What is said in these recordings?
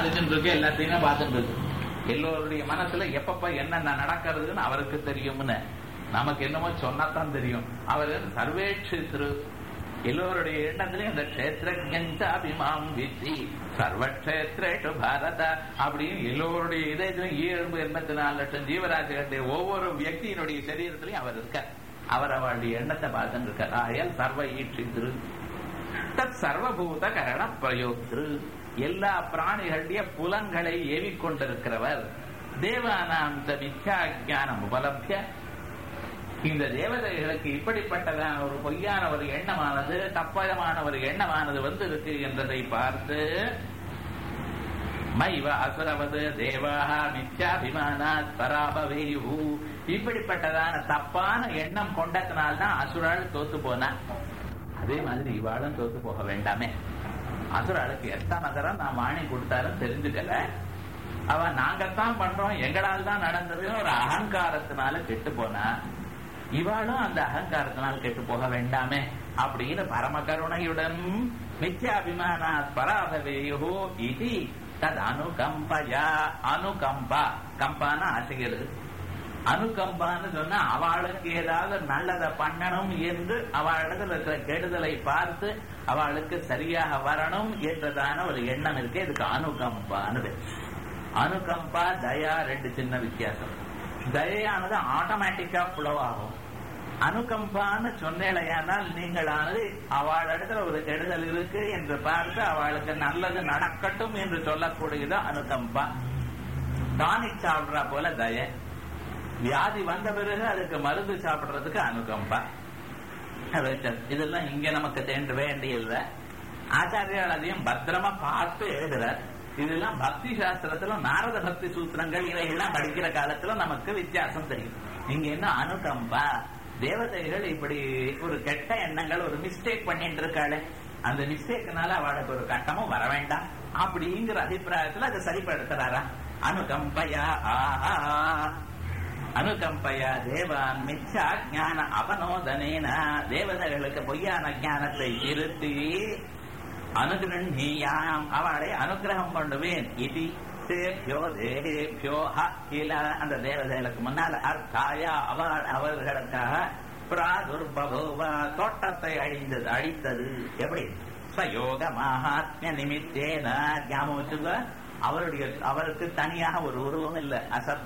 அறிஞ்சுட்டு இருக்கு, எல்லாத்தையுமே பார்த்துட்டு இருக்கு. எல்லோருடைய மனசுல எப்பப்ப என்னென்ன நடக்கிறதுன்னு அவருக்கு தெரியும்னு, நமக்கு என்னமோ சொன்னாதான் தெரியும். அவர் சர்வேட்சித்ரு, எல்லோருடைய எண்ணத்திலையும் இந்த கஷேத்திரஜாபிமாம் வித்தி சர்வக்ஷேத்ரேஷு பாரத அப்படின்னு எல்லோருடைய இதயத்திலும் 84 லட்சம் ஜீவராசிகளுடைய ஒவ்வொரு வியக்தியினுடைய சரீரத்திலையும் அவர் இருக்கார். அவர் அவருடைய எண்ணத்தை பார்த்துட்டு இருக்கார். ஆயல் சர்வ ஈட்சித்ரு தத் சர்வபூத கரண பிரயோக்திரு, எல்லா பிராணிகளுடைய புலன்களை ஏவிக்கொண்டிருக்கிறவர். தேவானாம் மித்யா ஜானம் உபலப்ய, இந்த தேவதைகளுக்கு இப்படிப்பட்டதான ஒரு பொய்யான ஒரு எண்ணமானது, தப்பமான ஒரு எண்ணமானது வந்து இருக்கு என்றதை பார்த்து மைவ அசுரவது தேவாக மித்யாபிமானாத் பராபவேயு, இப்படிப்பட்டதான தப்பான எண்ணம் கொண்டதனால்தான் அசுரால் தோத்து போனா. அதே மாதிரி இவாளும் தோத்து போக வேண்டாமே. அசுராளுக்கு எத்தனை தரம் நான் வாணி கொடுத்தாலும் தெரிஞ்சுக்கல, அவ நாங்கத்தான் பண்றோம், எங்களால் தான் நடந்ததுன்னு ஒரு அகங்காரத்தினால கெட்டு போனா, இவாளும் அந்த அகங்காரத்தினால் கெட்டு போக வேண்டாமே அப்படின்னு பரம கருணையுடன் மித்யாபிமானா பராபவேயோ இது தத் அனுகம்பயா, அனுகம்பா, கம்பான ஆசைகிறது. அனுகம்பான்னு சொன்னா அவளுக்கு ஏதாவது நல்லதை பண்ணணும் என்று அவளுக்கு இருக்கிற கெடுதலை பார்த்து அவளுக்கு சரியாக வரணும் என்றதான ஒரு எண்ணம் இருக்கு. இதுக்கு அனுகம்பான்னு. அனுகம்பா தயா ரெண்டு சின்ன வித்தியாசம். தயானது ஆட்டோமேட்டிக்கா ஃப்ளோ ஆகும். அனுகம்பான்னு சொன்னேலையானால் நீங்களானது அவள் இடத்துல ஒரு கெடுதல் இருக்கு என்று பார்த்து அவளுக்கு நல்லது நடக்கட்டும் என்று சொல்லக்கூடியது அனுகம்பா. டானிக் சாப்பிடுறா போல தய, வியாதி வந்த பிறகு அதுக்கு மருந்து சாப்பிடுறதுக்கு அனுகம்பா. இதெல்லாம் இங்க நமக்கு தேண்டு வேண்டியது. ஆச்சாரியால் அதையும் பத்திரமா பார்த்து எழுதுறார். இதெல்லாம் பக்தி சாஸ்திரத்துல நாரத பக்தி சூத்திரங்கள் இவைகள்லாம் படிக்கிற காலத்துல நமக்கு வித்தியாசம் தெரியும். இங்க என்ன அனுகம்பா, தேவதைகள் இப்படி ஒரு கெட்ட எண்ணங்கள் ஒரு மிஸ்டேக் பண்ணிட்டு இருக்காளே, அந்த மிஸ்டேக்னால அவளுக்கு ஒரு கட்டமும் வர வேண்டாம் அப்படிங்கிற அபிப்பிராயத்துல அதை சரிப்படுத்துறாரா. அனுகம்பயா ஆஹா அனுகம்பயா தேவான் மிச்சா ஞான அபனோதனேன, தேவதைகளுக்கு பொய்யான ஞானத்தை திருத்தி அனுகிரஹீயாம் அவளை அனுகிரகம் பண்ணுவேன். இது தேபியோ தேபியோ ஹில, அந்த தேவதைகளுக்கு முன்னால் அர்த்தாயா அவர்களுக்காக பிராதுர்பபுவ தோட்டத்தை அழித்தது. எப்படி சயோக மகாத்மிய நிமித்தேன ஞாபகம் வச்சுக்க. அவருக்கு தனியாக ஒரு உருவம் இல்ல.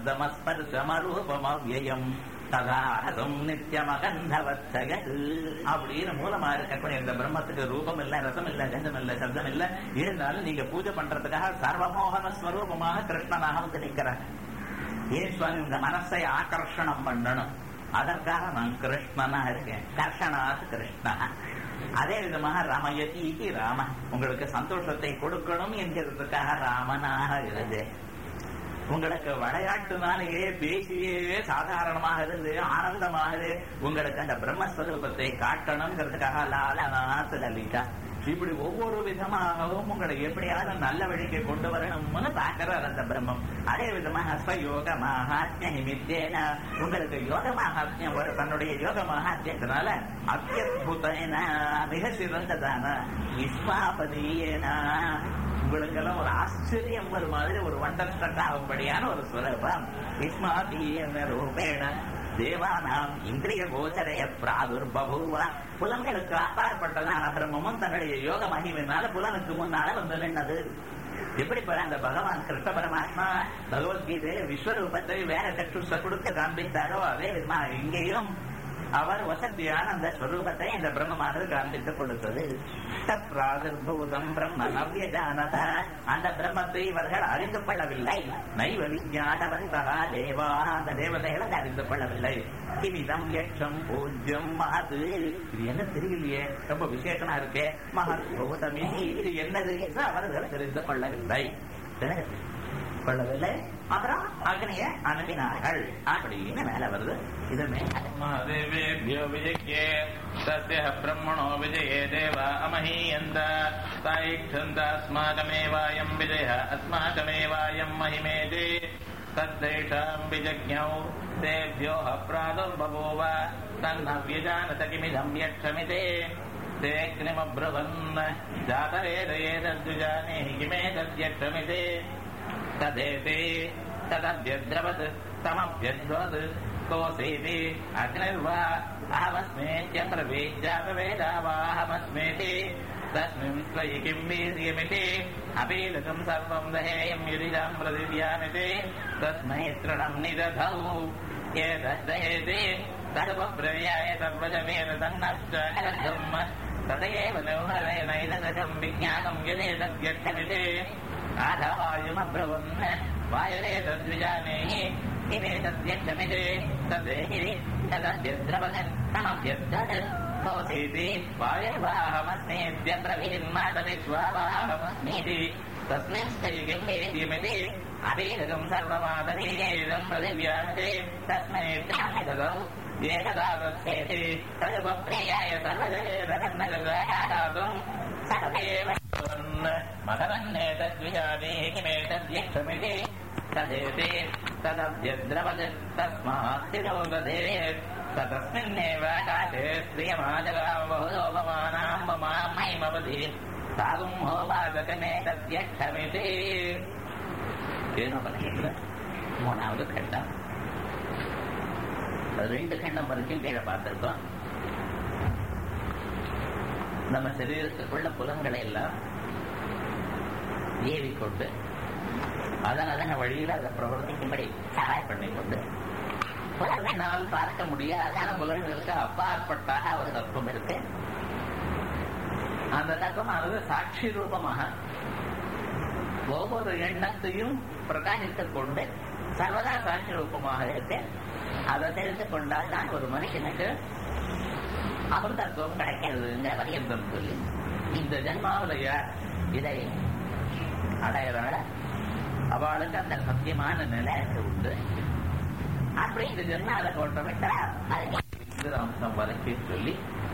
அசப்தமஸ்பர்சமரூபமவ்யயம் ததாரசம் நித்தியமகந்தவச்சய அப்படின்னு மூலமா இருக்கக்கூடிய இந்த பிரம்மத்துக்கு ரூபம் இல்ல, ரசம் இல்ல, கந்தம் இல்ல, சப்தம் இல்ல. இருந்தாலும் நீங்க பூஜை பண்றதுக்காக சர்வமோகன ஸ்வரூபமாக கிருஷ்ணனாக வந்து நிற்கிறாங்க. ஏன் சுவாமி உங்க மனசை ஆகர்ஷணம் பண்ணணும், அதற்காக நான் கிருஷ்ணனா இருக்கேன். கர்ஷனாத் கிருஷ்ணா. அதே விதமாக ரமயதி ராம, உங்களுக்கு சந்தோஷத்தை கொடுக்கணும் என்கிறதுக்காக ராமனாக இருந்தேன். உங்களுக்கு விளையாட்டுனாலேயே பேசியே சாதாரணமாக இருந்து ஆனந்தமாக உங்களுக்கு அந்த பிரம்மஸ்வரூபத்தை காட்டணுங்கிறதுக்காக லாலநாத் லலிதா. இப்படி ஒவ்வொரு விதமாகவும் உங்களை எப்படியாவது நல்ல வழிக்கு கொண்டு வரணும்னு பார்க்கிறார் அந்த பிரம்மம். அதே விதமாக ஸ்வயோக மகாத்மிய நிமித்தேன, உங்களுக்கு யோக மகாத்மியம் தன்னுடைய யோக மகாத்மியத்தினால அத்தியுதேன மிக சிறந்ததான விஸ்வாபதியேன, உங்களுக்கெல்லாம் ஒரு ஆச்சரியம் ஒரு மாதிரி ஒரு வண்டர்ஸ்டண்ட் ஆகும்படியான ஒரு சுரூபம். விஸ்மாதீயன ரூபேண தேவானாம் இந்திரிய கோச்சரைய பிராதுர்பபுவ, புலன்களுக்கு அப்பாற்பட்டதான பிரம்மமும் தன்னுடைய யோக மகிமையினால புலனுக்கு முன்னால வந்து நின்னது. எப்படி போல அந்த பகவான் கிருஷ்ண பரமாத்மா பகவத்கீதையில விஸ்வரூபத்தை வேற சற்றுச கொடுக்க காண்பித்தாரோ, அதே விதமா இங்கேயும் அவர் வசதியான அந்த ஸ்வரூபத்தை இந்த பிரம்மமானது காண்பித்துக் கொடுத்தது. தத்ராதுர்பூதம் பிரம்ம நவ்யஜானத, அந்த பிரம்மத்தை இவர்கள் அறிந்து கொள்ளவில்லை. நைவ விஞ்ஞானவந்தா தேவா, அந்த தேவதைகளை அறிந்து கொள்ளவில்லை. கிமிதம் யக்ஷம் பூஜ்யம் மகது, இது என்ன தெரியலையே, ரொம்ப விசேஷமா இருக்கே, மகத்பூதமே இது என்னது என்று அவர்கள் தெரிந்து கொள்ளவில்லை. கொள்ளவில்லை. அப்புறம் அக்னிய அனுப்பினார்கள் அப்படின்னு மேல வருது. இது மகாதேவேபியோ விஜயே சத்ய பிரம்மணோ விஜயே தேவா அமஹீயந்த சாயிக்ஷந்தாஸ்மாகமேவாயம் விஜய அஸ்மாகமேவாயம் மஹிமேதே தத்தேஷாம் விஜக்ஞௌ தேவ்யோ அப்ராதுர்பபூவ தன்ன விஜானத கிமிதம் யக்ஷமிதே தேக்னிமப்ரவன் ஜாதவேதயேதத்விஜானே கிமேதத்யக்ஷமிதே ததேதே ததத்யத்ரவத் தமப்யத்வத் கோசேதி அக்னிர்வா அஹமஸ்மேத்யப்ரவீஜாதவேதாவாஹமஸ்மேதி தஸ்மின் ஸ்வயி கிம் வீரியமிதி அபீலகம் சர்வம் தஹேயம் யுரிதம் பிரதிவ்யாமிதி தஸ்மை த்ரணம் நிததௌ ஏததேதி சர்வப்ரவ்யாய சர்வஜமேன தன்னஷ்டம் ததேவ நௌஹரேணைதகம் விஜ்ஞானம் யதேதத்யக்ஷமிதி ஆதவாயுமப்ரவன் வாயுரேதத்விஜானேஹி கிமேதத்யக்ஷமிதி ததேஹி ததத்யத்ரவகன் தமப்யத்தத் கோசேதி வாயுர்வாஹமஸ்மேத்யப்ரவீன்மாதவிஸ்வாவாஹமஸ்மீதி தஸ்மின் ஸ்தரிகம் வேத்யமிதி அபீலகம் சர்வமாதவீஜேதம் பிரதிவ்யாமிதி தஸ்மை த்ரணமிததௌ ஏகதாவத்சேதி ததுபப்ரியாய சர்வஜேதன்னகதாதும் சகதேவ மகரன்னேதத்விஜானே கிமேதத்யக்ஷமிதி ததேதே ததத்யத்ரவத் தஸ்மாத் திரோததேத் ததஸ்மின்னேவ ஆகாசே ஸ்ரீயமாஜகாம பகுதோபமானாம் மமாமைமவதி சாகும் ஹோபாதகமேதத்யக்ஷமிதி. கேனோபனிஷத்துல மூணாவது கண்டம். 2 கண்டம் வரைக்கும் கீழே பார்த்திருக்கோம். நம்ம சரீரத்துக்குள்ள புலன்களை எல்லாம் ஏவிக்கொண்டு அதன் வழியில் அதை பிரவர்த்திக்கும்படி சகாய் பண்ணிக்கொண்டு புலன்களால் பார்க்க முடியாத புலன்களுக்கு அப்பாற்பட்டாக ஒரு தத்துவம் இருக்கு. அந்த தத்துவமானது சாட்சி ரூபமாக ஒவ்வொரு எண்ணத்தையும் பிரகாசித்துக் கொண்டு சர்வதா சாட்சி ரூபமாக இருக்கு. அதை தெரிந்து கொண்டால் தான் ஒரு மனுஷனுக்கு அமிர்தத்துவம் கிடைக்கிறதுங்கிற வரையந்தம் சொல்லி இந்த ஜன்மாவிலைய இதை அடையிறால அவளுக்கு அந்த சத்தியமான நிலை உண்டு. அப்படி இந்த ஜன்மாவை கொண்டவிட்டா அதுக்கு அம்சம் வரைக்கும் சொல்லி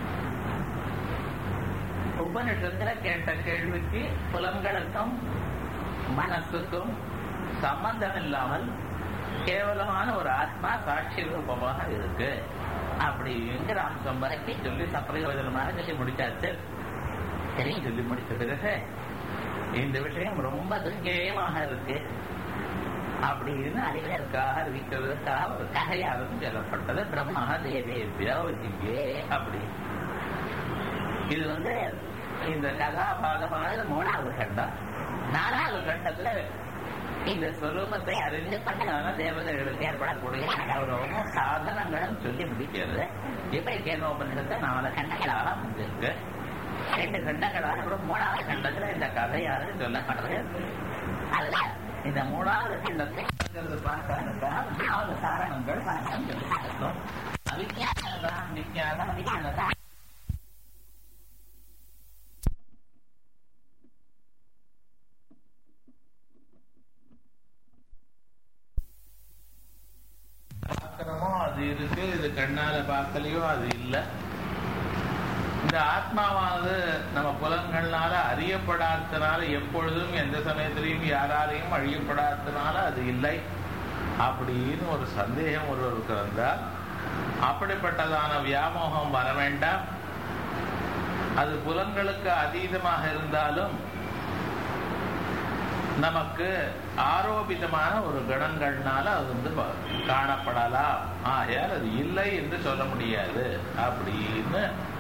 உபனிஷத்துல கேட்ட கேள்விக்கு புலன்களுக்கும் மனசுக்கும் சம்பந்தம் இல்லாமல் கேவலமான ஒரு ஆத்மா சாட்சி ரூபமாக இருக்கு அப்படிங்கிற அம்சம் வரைக்கும் சொல்லி சப்பிரயோஜனமாக சொல்லி முடிச்சாச்சு. தெரியும் சொல்லி முடிச்சதுக்கு இந்த விஷயம் ரொம்ப துர்க்கேயமாக இருக்கு அப்படின்னு அறிவதற்காக அறிவிக்கிறதுக்காக ஒரு கதையாகவும் சொல்லப்பட்டது. பிரம்மா தேவேபியோ அப்படி இது இந்த கதாபாகமானது 3வது கண்டம். 4வது கண்டத்துல இந்த ஸ்வரூபத்தை அறிந்து பண்ணான தேவதைகளுக்கு ஏற்படக்கூடிய கௌரவமும் சாதனங்களும் சொல்லி முடிக்கிறது. இப்படி கேனோபனிஷத்தை 4 கண்டங்களாக வந்திருக்கு. 2 கண்டங்களாக 3வது கண்டத்துல இந்த கதையானது சொல்லப்படுறது. அதுல இந்த 3வது கண்டத்தை பார்க்கறதுக்காக 4 சாரணங்கள் அவிஞ்ஞானம் விஞ்ஞானம் விஞ்ஞானதான் அது இருக்கு. இது கண்ணால பார்க்கலையோ அது இல்லை. இந்த ஆத்மாவானது நம்ம புலன்கள்னால அறியப்படாதனால எப்பொழுதும் எந்த சமயத்திலையும் யாராலையும் அழியப்படாதனால அது இல்லை அப்படின்னு ஒரு சந்தேகம் ஒருவருக்கு வந்தால் அப்படிப்பட்டதான வியாமோகம் வர வேண்டாம். அது புலன்களுக்கு அதீதமாக இருந்தாலும் நமக்கு ஆரோபிதமான ஒரு கணங்கள்னால அது காணப்படலாம். ஆகையால் அது இல்லை என்று சொல்ல முடியாது அப்படின்னு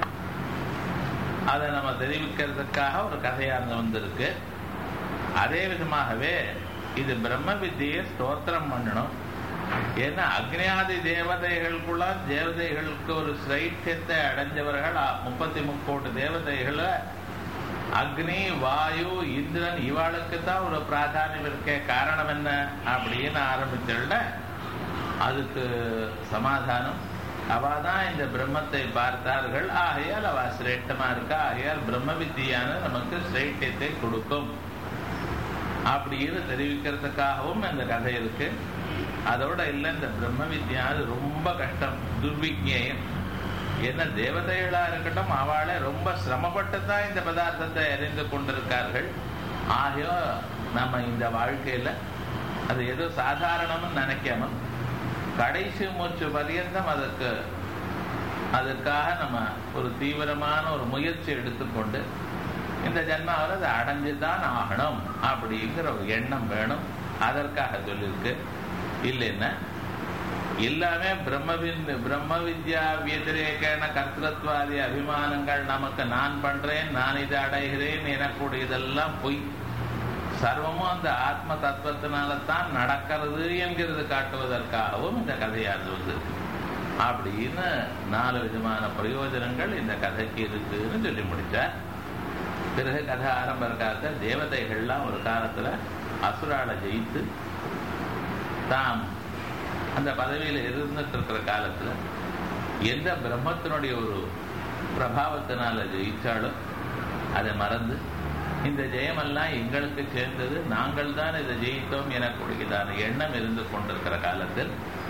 அதை நம்ம தெரிவிக்கிறதுக்காக ஒரு கதையானது வந்திருக்கு. அதே விதமாகவே இது பிரம்ம வித்தியை ஸ்தோத்திரம் பண்ணணும். ஏன்னா அக்னியாதி தேவதைகளுக்குள்ள தேவதைகளுக்கு ஒரு ஸ்ரைத்தியத்தை அடைஞ்சவர்கள் 33 கோடி தேவதைகளை அக்னி வாயு இந்திரன் இவாளுக்கு தான் ஒரு பிராதானியம் இருக்க. காரணம் என்ன அப்படின்னு ஆரம்பிச்ச அதுக்கு சமாதானம் அவதான் இந்த பிரம்மத்தை பார்த்தார்கள். ஆகையால் அவ சிரேஷ்டமா இருக்கா. ஆகையால் பிரம்ம வித்தியான நமக்கு சிரேஷ்டத்தை கொடுக்கும் அப்படின்னு தெரிவிக்கிறதுக்காகவும் இந்த கதை இருக்கு. அதோட இல்லை, இந்த பிரம்ம வித்தியானது ரொம்ப கஷ்டம், துர்விக்ஞேயம். என்ன தேவதைகளா இருக்கட்டும் அவளை ரொம்ப சிரமப்பட்டு தான் இந்த பதார்த்தத்தை அறிந்து கொண்டிருக்கார்கள். ஆகையோ நம்ம இந்த வாழ்க்கையில அது ஏதோ சாதாரணம்னு நினைக்காம கடைசி மூச்சு பரியந்தம் அதுக்கு அதற்காக நம்ம ஒரு தீவிரமான ஒரு முயற்சி எடுத்துக்கொண்டு இந்த ஜென்மாவில் அதை அடைஞ்சுதான் ஆகணும் அப்படிங்கிற ஒரு எண்ணம் வேணும். அதற்காக சொல்லியிருக்கு. இல்லைன்னா எல்லாமே பிரம்ம வித்யா வியதிரேகன கர்த்தத்வாதி அபிமானங்கள் நமக்கு நான் பண்றேன், நான் இதை அடைகிறேன் எனக்கூடிய இதெல்லாம் பொய். சர்வமும் அந்த ஆத்ம தத்துவத்தினால்தான் நடக்கிறது என்கிறது காட்டுவதற்காகவும் இந்த கதையானது வந்து அப்படின்னு 4 விதமான பிரயோஜனங்கள் இந்த கதைக்கு இருக்குன்னு சொல்லி முடிச்சார். பிறகு கதை ஆரம்ப காலத்தில் தேவதைகள்லாம் ஒரு காலத்துல அசுராலை ஜெயித்து தாம் அந்த பதவியில் இருந்துட்டு இருக்கிற காலத்துல எந்த பிரம்மத்தினுடைய ஒரு பிரபாவத்தினால ஜெயிச்சாலும் அதை மறந்து இந்த ஜெயமெல்லாம் எங்களுக்கு சேர்ந்தது, நாங்கள் தான் இதை ஜெயித்தோம் எனக்கூடியதான எண்ணம் இருந்து கொண்டிருக்கிற காலத்தில்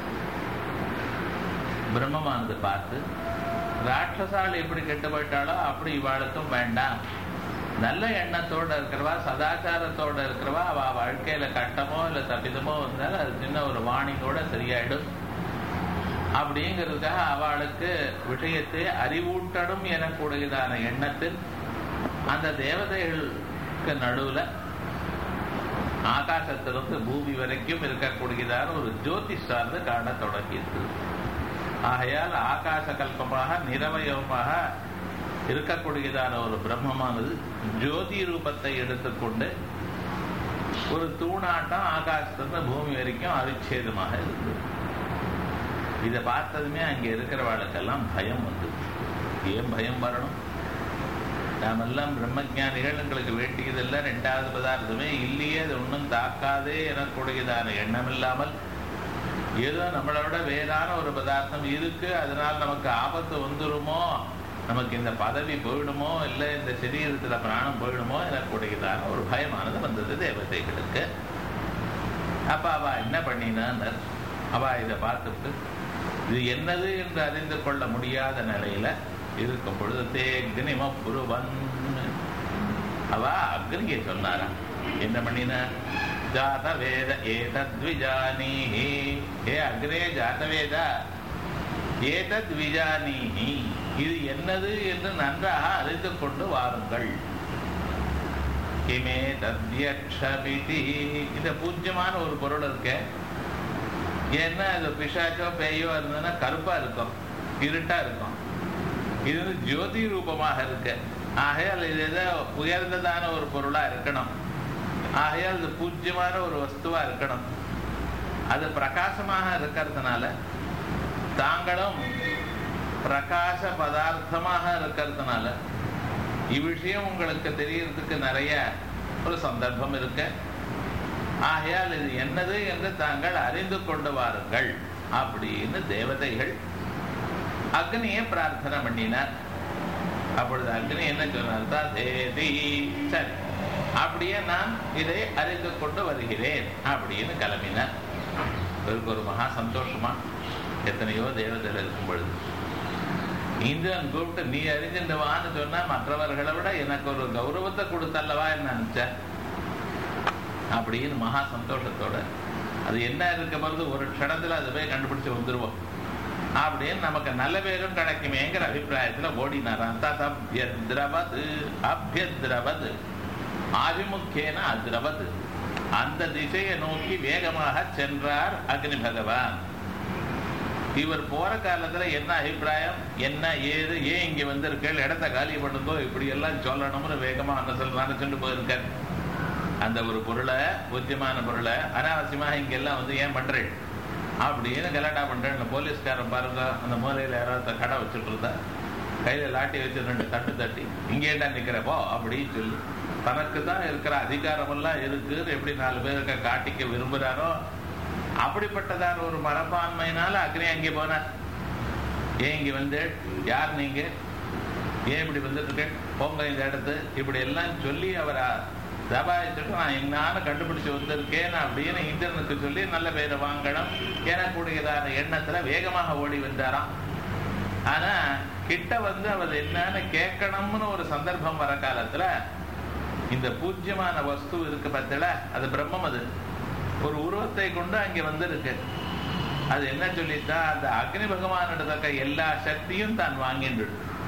பிரம்மமானது பார்த்து ராட்சசால் எப்படி கெட்டு போயிட்டாலோ அப்படி இவாளுக்கும் வேண்டாம், நல்ல எண்ணத்தோட இருக்கிறவா சதாச்சாரத்தோட இருக்கிறவா அவ வாழ்க்கையில கட்டமோ இல்ல தப்பிதமோ இருந்தாலும் அது சின்ன ஒரு வாணிங்கோட சரியாயிடும் அப்படிங்கிறதுக்காக அவளுக்கு விஷயத்தை அறிவூட்டடும் எனக்கூடியதான எண்ணத்தில் அந்த தேவதைகளுக்கு நடுவுல ஆகாசத்திலிருந்து பூமி வரைக்கும் இருக்கக்கூடியதான ஒரு ஜோதி சார்ந்து காண தொடங்கியது. ஆகையால் ஆகாச கல்பமாக நிரவயமாக இருக்கக்கூடியதான ஒரு பிரம்மமானது ஜோதி ரூபத்தை எடுத்துக்கொண்டு ஒரு தூணாட்டம் ஆகாசத்திலிருந்து பூமி வரைக்கும் அவிச்சேதமாக இருக்கு. இதை பார்த்ததுமே அங்கே இருக்கிறவாளுக்கெல்லாம் பயம் வந்து, ஏன் பயம் வரணும்? நாமெல்லாம் பிரம்மஜானிகள், எங்களுக்கு வேண்டியதெல்லாம் 2வது பதார்த்தமே இல்லையே, அது ஒன்றும் தாக்காதே எனக்கூடியதான எண்ணம் இல்லாமல் ஏதோ நம்மளோட வேறான ஒரு பதார்த்தம் இருக்கு, அதனால் நமக்கு ஆபத்து வந்துருமோ, நமக்கு இந்த பதவி போயிடுமோ, இல்லை இந்த சரீரத்துல பிராணம் போயிடுமோ எனக்கூடியதான ஒரு பயமானது வந்தது தேவதைகளுக்கு. அப்ப அவ என்ன பண்ணினான்னு அவ இதை பார்த்துட்டு இது என்னது என்று அறிந்து கொள்ள முடியாத நிலையில இருக்கும் பொழுது தேக்னிம புருவன் அவ அக்னியை சொன்னாரா, என்ன பண்ணின? ஜாத வேத ஏதத்விஜானீஹி, ஏ அக்னே ஜாத வேத ஏதத்விஜானீஹி, இது என்னது என்று நன்றாக அறிந்து கொண்டு வாருங்கள். கிமே தத்யக்ஷமிதி, இந்த பூஜ்யமான ஒரு பொருள் இருக்கு. ஏன்னா இது பிசாச்சோ பேயோ இருந்ததுன்னா கருப்பா இருக்கும், இருட்டா இருக்கும். இது ஜோதி ரூபமாக இருக்கு. ஆகையால் இது ஏதோ உயர்ந்ததான ஒரு பொருளா இருக்கணும். ஆகையால் இது பூஜ்யமான ஒரு வஸ்துவா இருக்கணும். அது பிரகாசமாக இருக்கிறதுனால தாங்களும் பிரகாச பதார்த்தமாக இருக்கிறதுனால இவ்விஷயம் உங்களுக்கு தெரியறதுக்கு நிறைய ஒரு சந்தர்ப்பம் இருக்கு. ஆகையால் இது என்னது என்று தாங்கள் அறிந்து கொண்டு வாருங்கள் அப்படின்னு தேவதைகள் அக்னியை பிரார்த்தனை பண்ணினார். அப்பொழுது அக்னி என்ன சொன்னார்? தேதி, சரி அப்படியே நான் இதை அறிந்து கொண்டு வருகிறேன் அப்படின்னு கிளம்பினார். இவருக்கு ஒரு மகா சந்தோஷமா, எத்தனையோ தேவதைகள் இருக்கும் பொழுது இந்திரன் கூப்பிட்டு நீ அறிஞ்சின்றவான்னு சொன்னா மற்றவர்களை விட எனக்கு ஒரு கௌரவத்தை கொடுத்தல்லவா என்ன நினைச்ச அப்படின்னு மகா சந்தோஷத்தோட அது என்ன இருக்க பொழுது ஒரு க்ஷணத்துல அதை போய் கண்டுபிடிச்சு வந்துருவோம் அப்படின்னு நமக்கு நல்ல பேரும் கிடைக்குமேங்கிற அபிப்பிராயத்துல ஓடினாராம். தத்யத்ரவது அபியத்ரவது ஆதிமுக்கேன அத்ரவது, அந்த திசையை நோக்கி வேகமாக சென்றார் அக்னி பகவான். இவர் போற காலத்துல என்ன அபிப்பிராயம், என்ன ஏது, ஏன் இங்க வந்திருக்கேள், இடத்த காலி பண்ணுதோ, இப்படி எல்லாம் சொல்லணும்னு வேகமா நினைச்சுட்டு போயிருக்கார். அந்த ஒரு பொருளை, பூஜ்யமான பொருளை அனாவசியமாக இங்க எல்லாம் வந்து ஏன் பண்றேன் அப்படின்னு கலாட்டா பண்றேன். போலீஸ்காரன் பாருங்க, அந்த மூலையில யாராவது கடை வச்சுட்டு இருந்தா கையில லாட்டி வச்சு 2 தட்டு தட்டி இங்கேண்டா நிக்கிறப்போ அப்படின்னு சொல்லி தனக்கு தான் இருக்கிற அதிகாரமெல்லாம் இருக்குன்னு எப்படி 4 பேருக்கு காட்டிக்க விரும்புறாரோ அப்படிப்பட்டதான ஒரு மனப்பான்மையினால அக்னி அங்கே போனார். ஏன் இங்க வந்து, யார் நீங்க, ஏன் இப்படி வந்துட்டு போங்க இந்த இடத்து, இப்படி எல்லாம் சொல்லி அவரை தபாயிச்சுட்டு நான் என்னான்னு கண்டுபிடிச்சு வந்திருக்கேன் அப்படின்னு இந்திரனுக்கு சொல்லி நல்ல பேரை வாங்கணும் எனக்கூடியதான எண்ணத்துல வேகமாக ஓடி வந்தாராம். ஆனா கிட்ட வந்து அவர் என்னன்னு கேட்கணும்னு ஒரு சந்தர்ப்பம் வர காலத்துல இந்த பூஜ்யமான வஸ்து இருக்கு பார்த்தல, அது பிரம்மம், அது ஒரு உருவத்தை கொண்டு அங்கே வந்திருக்கு. அது என்ன சொல்லிட்டா, அந்த அக்னி பகவானிடத்த எல்லா சக்தியும் தான் வாங்கிட்டு.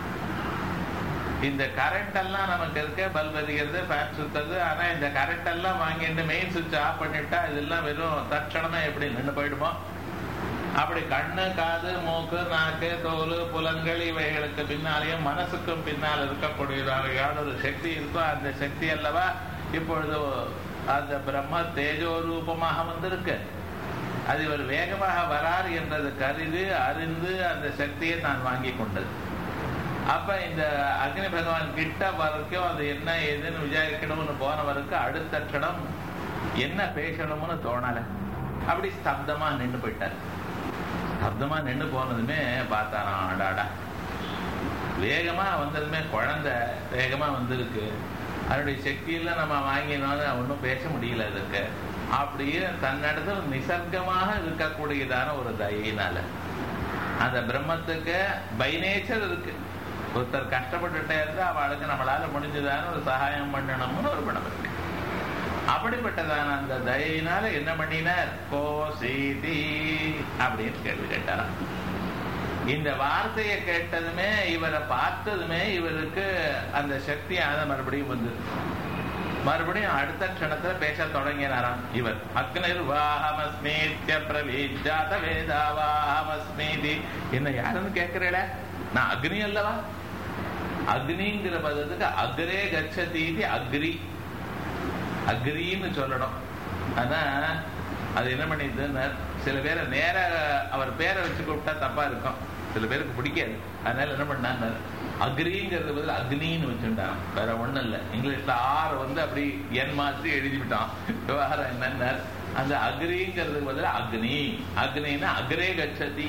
இந்த கரண்ட் எல்லாம் நமக்கு இருக்க, பல்ப் எரிகிறது, ஃபேன் சுத்துறது. ஆனா இந்த கரண்ட் எல்லாம் வாங்கிட்டு மெயின் சுவிட்ச் ஆஃப் பண்ணிட்டா இதெல்லாம் வெறும் தட்சணமே எப்படி நின்று போயிடுமோ, அப்படி கண்ணு, காது, மூக்கு, நாக்கு, தோல், புலன்கள் இவைகளுக்கு பின்னாலேயும் மனசுக்கும் பின்னால் இருக்கக்கூடியதாக யாதொரு சக்தி இருக்கோ அந்த சக்தி அல்லவா இப்பொழுது அந்த பிரம்ம தேஜோ ரூபமாக வந்திருக்கு. அது இவர் வேகமாக வரார் என்றது கருது அறிந்து அந்த சக்தியை நான் வாங்கி கொண்டது. அப்ப இந்த அக்னி பகவான் கிட்ட வரைக்கும் அது என்ன ஏதுன்னு விசாரிக்கணும்னு போனவருக்கு அடுத்த க்ஷணம் என்ன பேசணும்னு தோணல. அப்படி ஸ்தப்தமா நின்று போயிட்டார். ஸ்தப்தமா நின்று போனதுமே பார்த்தானா, அடாடா வேகமா வந்ததுமே குழந்தை வேகமா வந்திருக்கு, அதனுடைய சக்தியெல்லாம் நம்ம வாங்கினோன்னு ஒன்றும் பேச முடியல அதுக்கு. அப்படியே தன்னிடத்தில் நிசர்க்கமாக இருக்கக்கூடியதான ஒரு தயினால அந்த பிரம்மத்துக்கு பை நேச்சர் இருக்கு. ஒருத்தர் கஷ்டப்பட்டுட்டே இருந்தா அவளுக்கு நம்மளால முடிஞ்சதான ஒரு சகாயம் பண்ணணும்னு ஒரு குணம் இருக்கு. அப்படிப்பட்டதான அந்த தயினால என்ன பண்ணினார், கோசீதி அப்படின்னு கேள்வி கேட்டாராம். இந்த வார்த்தையை கேட்டதுமே இவரை பார்த்ததுமே இவருக்கு அந்த சக்தியான மறுபடியும் வந்து மறுபடியும் அடுத்த க்ஷணத்துல பேச தொடங்கினாராம். இவர் அக்னிர்வாஹமஸ்மீத்ய பிரவீஜாத வேதாவாஹமஸ்மீதி. என்ன யாருன்னு கேட்கிறேட, நான் அக்னி அல்லவா? அக்னிங்கிற பதத்துக்கு அக்ரே கச்சதீதி அக்ரி அக்ரின்னு சொல்லணும். ஆனா அது என்ன பண்ணிதுன்னு சில பேரை நேர அவர் பேரை வச்சு கூப்பிட்டா தப்பா இருக்கும், சில பேருக்கு பிடிக்காது. அதனால என்ன பண்ணாங்க, அக்ரிங்கிறது பதில் அக்னின்னு வச்சுட்டான். வேற ஒண்ணும் இல்லை, இங்கிலீஷ்ல ஆர் வந்து அப்படி என் மாதிரி எழுதிவிட்டான். விவகாரம் என்னன்னா அந்த அக்ரிங்கிறதுக்கு பதில் அக்னி. அக்னின்னா அக்ரே கச்சதி,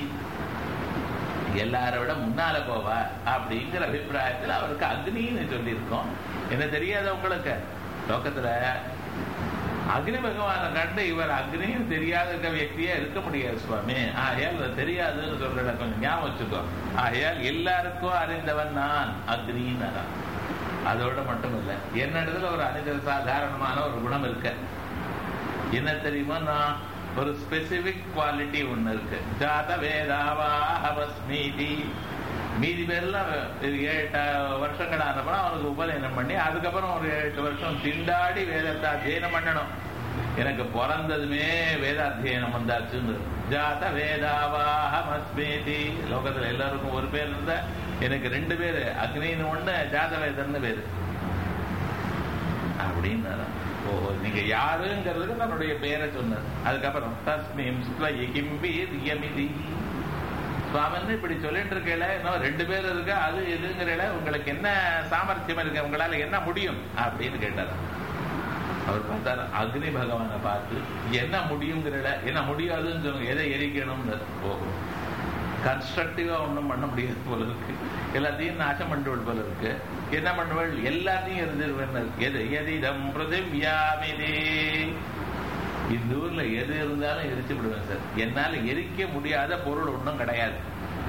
எல்லாரை விட முன்னால போவா அப்படிங்கிற அபிப்பிராயத்தில் அவருக்கு அக்னின்னு சொல்லியிருக்கோம். என்ன தெரியாத உங்களுக்கு, லோகத்துல அக்னி பகவானை கண்டு இவர் அக்னின்னு தெரியாத இருக்க வியக்தியா இருக்க முடியாது சுவாமி. ஆகையால் தெரியாதுன்னு சொல்ற கொஞ்சம் ஞாபகம் வச்சுக்கோ. ஆகையால் எல்லாருக்கும் அறிந்தவன் நான் அக்னின்னு. அதோட மட்டும் இல்லை, என்னிடத்துல ஒரு அனித சாதாரணமான ஒரு குணம் இருக்கு. என்ன தெரியுமா, நான் ஒரு ஸ்பெசிபிக் குவாலிட்டி ஒண்ணு இருக்கு. ஜாத வேதாவாஹமஸ்மீதி. மீதி பேர்லாம் 7 வருஷங்கள் ஆனப்பறம் அவனுக்கு உபநயனம் பண்ணி அதுக்கப்புறம் ஒரு 8 வருஷம் திண்டாடி வேதத்தை அத்தியனம் பண்ணணும். எனக்கு பிறந்ததுமே வேதாத்தியனம் வந்தாச்சுன்னு. ஜாத வேதாவாஹமஸ்மீதி. லோகத்துல எல்லாருக்கும் ஒரு பேர் இருந்தா எனக்கு 2 பேரு, அக்னின்னு ஒண்ணு, ஜாத வேதன்னு பேரு அப்படின்னு. ஓஹோ, நீங்க யாருங்கிறதுக்கு தன்னுடைய பேரை சொன்னார். அதுக்கப்புறம் தஸ்மீம் ஸ்வயிகிம்பீரியமிதி. சுவாமின்னு இப்படி சொல்லிட்டு இருக்கல, இன்னும் 2 பேர் இருக்கு, அது எதுங்கிறல உங்களுக்கு என்ன சாமர்த்தியம் இருக்கு, உங்களால என்ன முடியும் அப்படின்னு கேட்டார். அவர் பார்த்தார் அக்னி பகவானை பார்த்து, என்ன முடியுங்கிறல, என்ன முடியாதுன்னு சொல்லுங்க, எதை எரிக்கணும்னு. ஓஹோ, கன்ஸ்ட்ரக்டிவா ஒன்றும் பண்ண முடியாது போல இருக்கு, எல்லாத்தையும் நாசம் பண்ணுவள் போல இருக்கு. என்ன பண்ணுவள், எல்லாத்தையும் எரிஞ்சிருவேன். எது எதிதம் பிருதிவ்யாமிதி. இந்த ஊர்ல எது இருந்தாலும் எரிச்சு விடுவேன் சார், என்னால எரிக்க முடியாத பொருள் ஒன்றும் கிடையாது.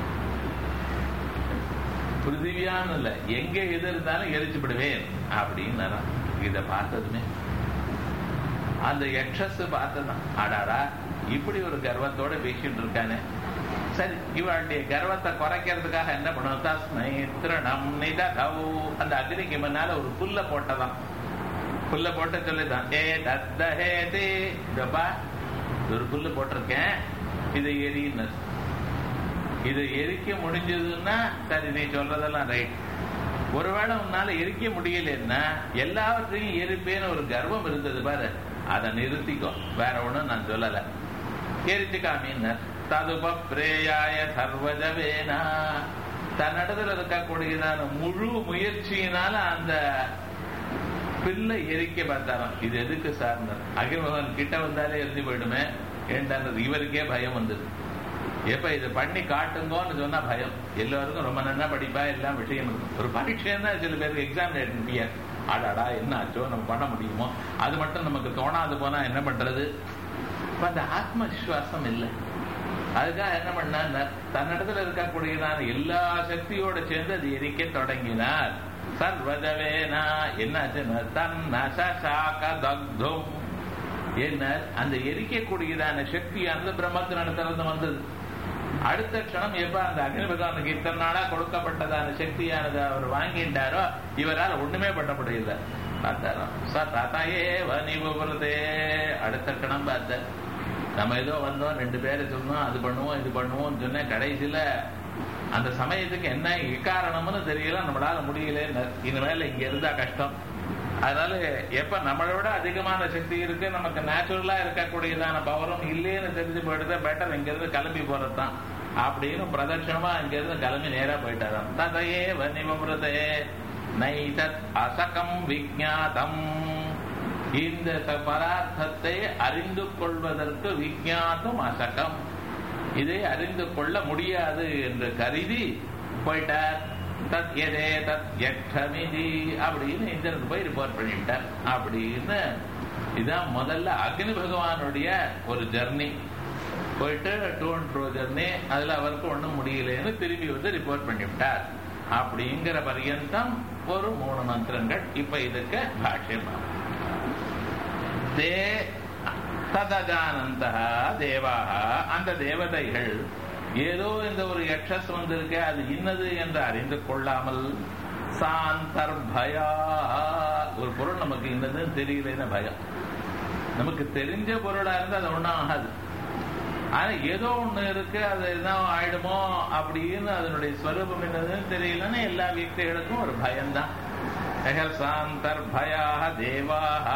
பிருதிவியான்னு இல்ல, எங்க எது இருந்தாலும் எரிச்சு விடுவேன் அப்படின்னு. இத பார்த்ததுமே அந்த யக்ஷஸ் பார்த்ததான், ஆடாடா இப்படி ஒரு கர்வத்தோட பேசிட்டு இருக்கானே. சரி, இவளுடைய கர்வத்தை குறைக்கிறதுக்காக என்ன பண்ணுவோம், தஸ்மை திருணம் நிததௌ. அந்த அக்னிக்கு முன்னால ஒரு புல்ல போட்டதான். புல்ல போட்ட சொல்லிதான், ஏ தத்தஹேதி, இதப்பா ஒரு புல்லு போட்டிருக்கேன், இதை எரின்னு. இதை எரிக்க முடிஞ்சதுன்னா சரி, நீ சொல்றதெல்லாம் ரைட். ஒருவேளை உன்னால எரிக்க முடியலன்னா எல்லாவற்றையும் எரிப்பேன்னு ஒரு கர்வம் இருந்தது பாரு, அதை நிறுத்திக்கோ, வேற ஒண்ணும் நான் சொல்லல, எரிச்சுக்காமின்னு. ததுபப்ரேயாய சர்வஜவேனா. தன்னிடத்துல இருக்கக்கூடியதான முழு முயற்சியினால அந்த பிள்ளை எரிக்க பார்த்தாராம். இது எதுக்கு சார்ந்தார், அகிர்பகவான் கிட்ட வந்தாலே எரிஞ்சு போயிடுமே ஏன்டான்றது இவருக்கே பயம் வந்தது. எப்ப இதை பண்ணி காட்டுங்கன்னு சொன்னா பயம். எல்லாருக்கும் ரொம்ப நல்லா படிப்பா, எல்லாம் விஷயம் இருக்கும். ஒரு பரீட்சைன்னா சில பேருக்கு எக்ஸாம் எழுதிய ஆடாடா என்ன ஆச்சோ, நம்ம பண்ண முடியுமோ, அது மட்டும் நமக்கு தோணாது போனா என்ன பண்றது. அந்த ஆத்ம விசுவாசம் இல்லை. அதுக்காக என்ன பண்ணார், தன்னிடத்துல இருக்கக்கூடியதான எல்லா சக்தியோட சேர்ந்து அது எரிக்க தொடங்கினார். சர்வஜவேனா. என்னாச்சு, தன்னசசாக தக்தும். என்ன அந்த எரிக்கக்கூடியதான சக்தியானது பிரம்மத்தினிடத்திலிருந்து வந்தது. அடுத்த க்ஷணம் எப்ப அந்த அக்னி பகவானுக்கு இத்தனை நாளா கொடுக்கப்பட்டதான சக்தியானது அவர் வாங்கிட்டாரோ இவரால் ஒண்ணுமே பண்ண முடியல. பார்த்தாராம் தாத்தாயே வனிபுரதே. அடுத்த க்ஷணம் பார்த்த நம்ம ஏதோ வந்தோம் 2 பேரை சொன்னோம் அது பண்ணுவோம் இது பண்ணுவோம் சொன்ன கடைசியில அந்த சமயத்துக்கு என்ன காரணம்னு தெரியல, நம்மளால முடியல, இனிமேல இங்க இருந்தா கஷ்டம். அதனால எப்ப நம்மளோட அதிகமான சக்தி இருக்கு, நமக்கு நேச்சுரலா இருக்கக்கூடியதான பவரும் இல்லைன்னு தெரிஞ்சு போயிடுது, பெட்டர் இங்க இருந்து கிளம்பி போறதுதான் அப்படின்னு பிரதட்சணமா இங்க இருந்து கிளம்பி நேரா போயிட்டாராம். ததையே வன்னிமமிருதே நைதத் அசகம் விஜ்ஞாதம். இந்த பதார்த்தத்தை அறிந்து கொள்வதற்கு விஜ்ஞாதம் அசகம், இதை அறிந்து கொள்ள முடியாது என்று கருதி போயிட்டார். தத் எதே தத் யக்ஷமிதி அப்படின்னு இந்திரன் போய் ரிப்போர்ட் பண்ணிட்டார். அப்படின்னு இதான் முதல்ல அக்னி பகவானுடைய ஒரு ஜர்னி. போயிட்டு 2 ஜர்னி, அதுல அவருக்கு ஒண்ணும் முடியலன்னு திரும்பி வந்து ரிப்போர்ட் பண்ணிவிட்டார். அப்படிங்கிற பர்யந்தம் ஒரு 3 மந்திரங்கள். இப்ப இதுக்கு பாஷ்யம். தே ததஜானந்த தேவாக, அந்த தேவதைகள் ஏதோ இந்த ஒரு யக்ஷஸ் வந்திருக்க அது இன்னது என்று அறிந்து கொள்ளாமல் சாந்தர்பயா, ஒரு பொருள் நமக்கு இன்னதுன்னு தெரியலன்னு பயம். நமக்கு தெரிஞ்ச பொருளா இருந்து அது ஒன்றும் ஆகாது. ஆனா ஏதோ ஒண்ணு இருக்கு, அது என்ன ஆயிடுமோ அப்படின்னு அதனுடைய ஸ்வரூபம் என்னதுன்னு தெரியலன்னு எல்லா வியக்திகளுக்கும் ஒரு பயம்தான். சாந்தர்பயாக தேவாக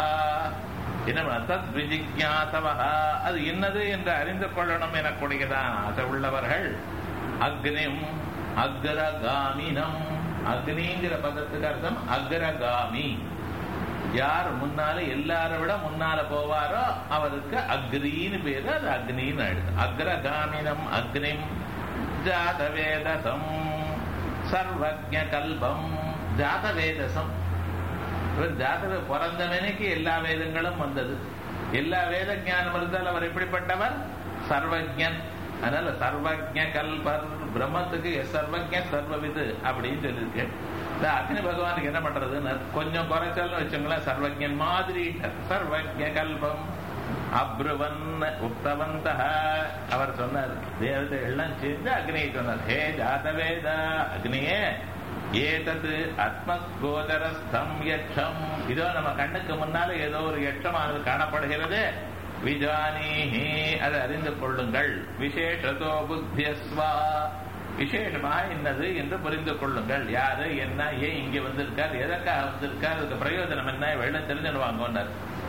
அது என்னது என்று அறிந்து கொள்ளணும் எனக்கூடியதான் ஆசை உள்ளவர்கள். அக்னிம் அக்ரகாமினம், அக்னிங்கிற பதத்துக்கு அர்த்தம் அக்ரகாமி. யார் முன்னால எல்லாரை விட முன்னால போவாரோ அவருக்கு அக்னின்னு பேரு, அது அக்னின்னு ஆயிடுது. அக்ரகாமினம் அக்னிம் ஜாதவேதசம் சர்வஜ கல்பம். ஜாதவேதசம், ஜாதக பிறந்தவனுக்கு எல்லா வேதங்களும் வந்தது. எல்லா வேத ஞானம் இருந்தால் அவர் எப்படிப்பட்டவர்? சர்வஜன். அதனால சர்வஜ கல்பர். பிரம்மத்துக்கு சர்வஜ சர்வவிது அப்படின்னு சொல்லியிருக்கு. இந்த அக்னி பகவானுக்கு என்ன பண்றதுன்னு கொஞ்சம் குறைச்சல்னு வச்சுங்களேன், சர்வஜன் மாதிரி. சர்வஜ கல்பம் அப்ருவன் உக்தவந்த. அவர் சொன்னார், தேவதை எல்லாம் சேர்ந்து அக்னியை சொன்னார், ஹே ஜாதவேத அக்னியே ஏதது ஆத்மகோதரஸ்தம் யட்சம். இதோ நம்ம கண்ணுக்கு முன்னால ஏதோ ஒரு யட்சமானது காணப்படுகிறது. விஜானீஹி, அதை அறிந்து கொள்ளுங்கள். விசேஷதோ புத்தியஸ்வா, விசேஷமாக என்னது என்று புரிந்து கொள்ளுங்கள். யாரு என்ன ஏன் இங்க வந்திருக்கார், எதற்காக வந்திருக்கார், அதுக்கு பிரயோஜனம் என்ன, வெள்ளம் தெரிஞ்சுடுவாங்க.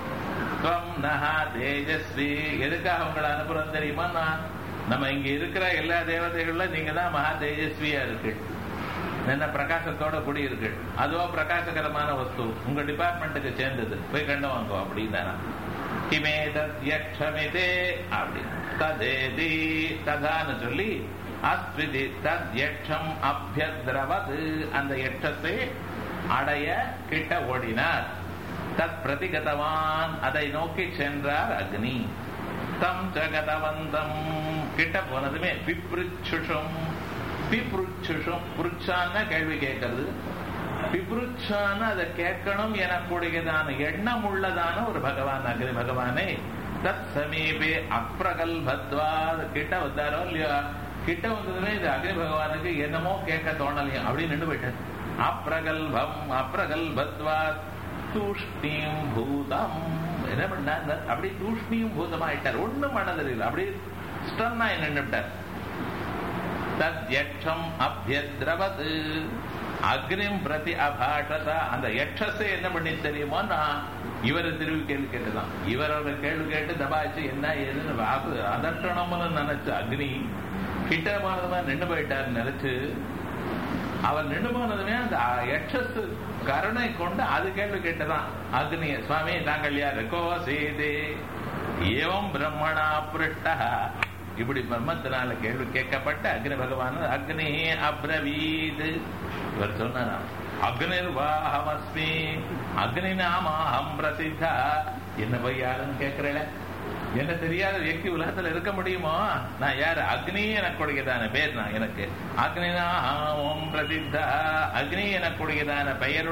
தேஜஸ்வி, எதுக்காக உங்களை அனுப்புறோம் தெரியுமா? நம்ம இங்க இருக்கிற எல்லா தேவதைகள்ல நீங்க தான் மகா தேஜஸ்வியா இருக்கு, என்ன பிரகாசத்தோட கூடி இருக்கு. அதுவோ பிரகாசகரமான வஸ்து, உங்க டிபார்ட்மெண்ட்டுக்கு சேர்ந்தது, போய் கண்டு வாங்க அப்படின்னா. கிமே தத் யக்ஷமிதே அப்படி ததேதி ததான்னு சொல்லி அஸ்விதி தத் யக்ஷம் அபியத்ரவது, அந்த யக்ஷத்தை அடைய கிட்ட ஓடினார். தத் பிரதிகதவான், அதை நோக்கி சென்றார் அக்னி. தம் ஜகதவந்தம், கிட்ட போனதுமே பிப்ருச்சுஷம். பிப்ருச்சுஷம், புருச்சான கேள்வி கேட்கறது, பிப்ருச்சான அதை கேட்கணும் எனக்கூடியதான எண்ணம் உள்ளதான ஒரு பகவான் அக்னி பகவானே. தத் சமீபே அப்ரகல்பத்வா, கிட்ட வந்தாரோ இல்லையா, கிட்ட வந்ததுமே இது அக்னி பகவானுக்கு என்னமோ கேட்க தோணலையும், அப்படின்னு நின்று போயிட்டார். அப்ரகல்பம் அப்ரகல்பத்வா தூஷ்ணீம் பூதம். என்ன பண்ணார், அப்படி தூஷ்ணீம் பூதமாயிட்டார், ஒண்ணும் பண்ணதில்லை, அப்படி ஸ்டன்னா நின்றுட்டார். தத் யக்ஷம் அபியத்ரவது அக்னிம் பிரதி அபாஷத, அந்த யக்ஷஸை என்ன பண்ணி தெரியுமோன்னா இவரை திரும்பி கேள்வி கேட்டுதான். இவரோட கேள்வி கேட்டு தபாச்சு என்ன ஏதுன்னு வாக்கு அதட்டணும்னு நினைச்சு அக்னி கிட்ட போனதுமா நின்று போயிட்டார் நினைச்சு, அவர் நின்று போனதுமே அந்த யக்ஷஸ் கருணை கொண்டு அது கேள்வி கேட்டுதான் அக்னிய, சுவாமி தாங்கள் யார், கோசேதே ஏவம் பிரம்மணா பிருஷ்டா, இப்படி பிரம்மத்தினால கேள்வி கேட்கப்பட்ட அக்னி பகவான் அக்னி அப்ரவீத். இவர் சொன்னார், அக்னிர்வாஹமஸ்மி அக்னி நாமாஹம் பிரசித்தா. என்ன போய் யாருன்னு கேட்கிறேன், என்ன தெரியாத வியக்தி உலகத்துல இருக்க முடியுமோ? நான் யாரு? அக்னி எனக்குடையதான பேர், நான் எனக்கு அக்னிநாமம் பிரசித்தா, அக்னி எனக்குடையதான பெயருடன்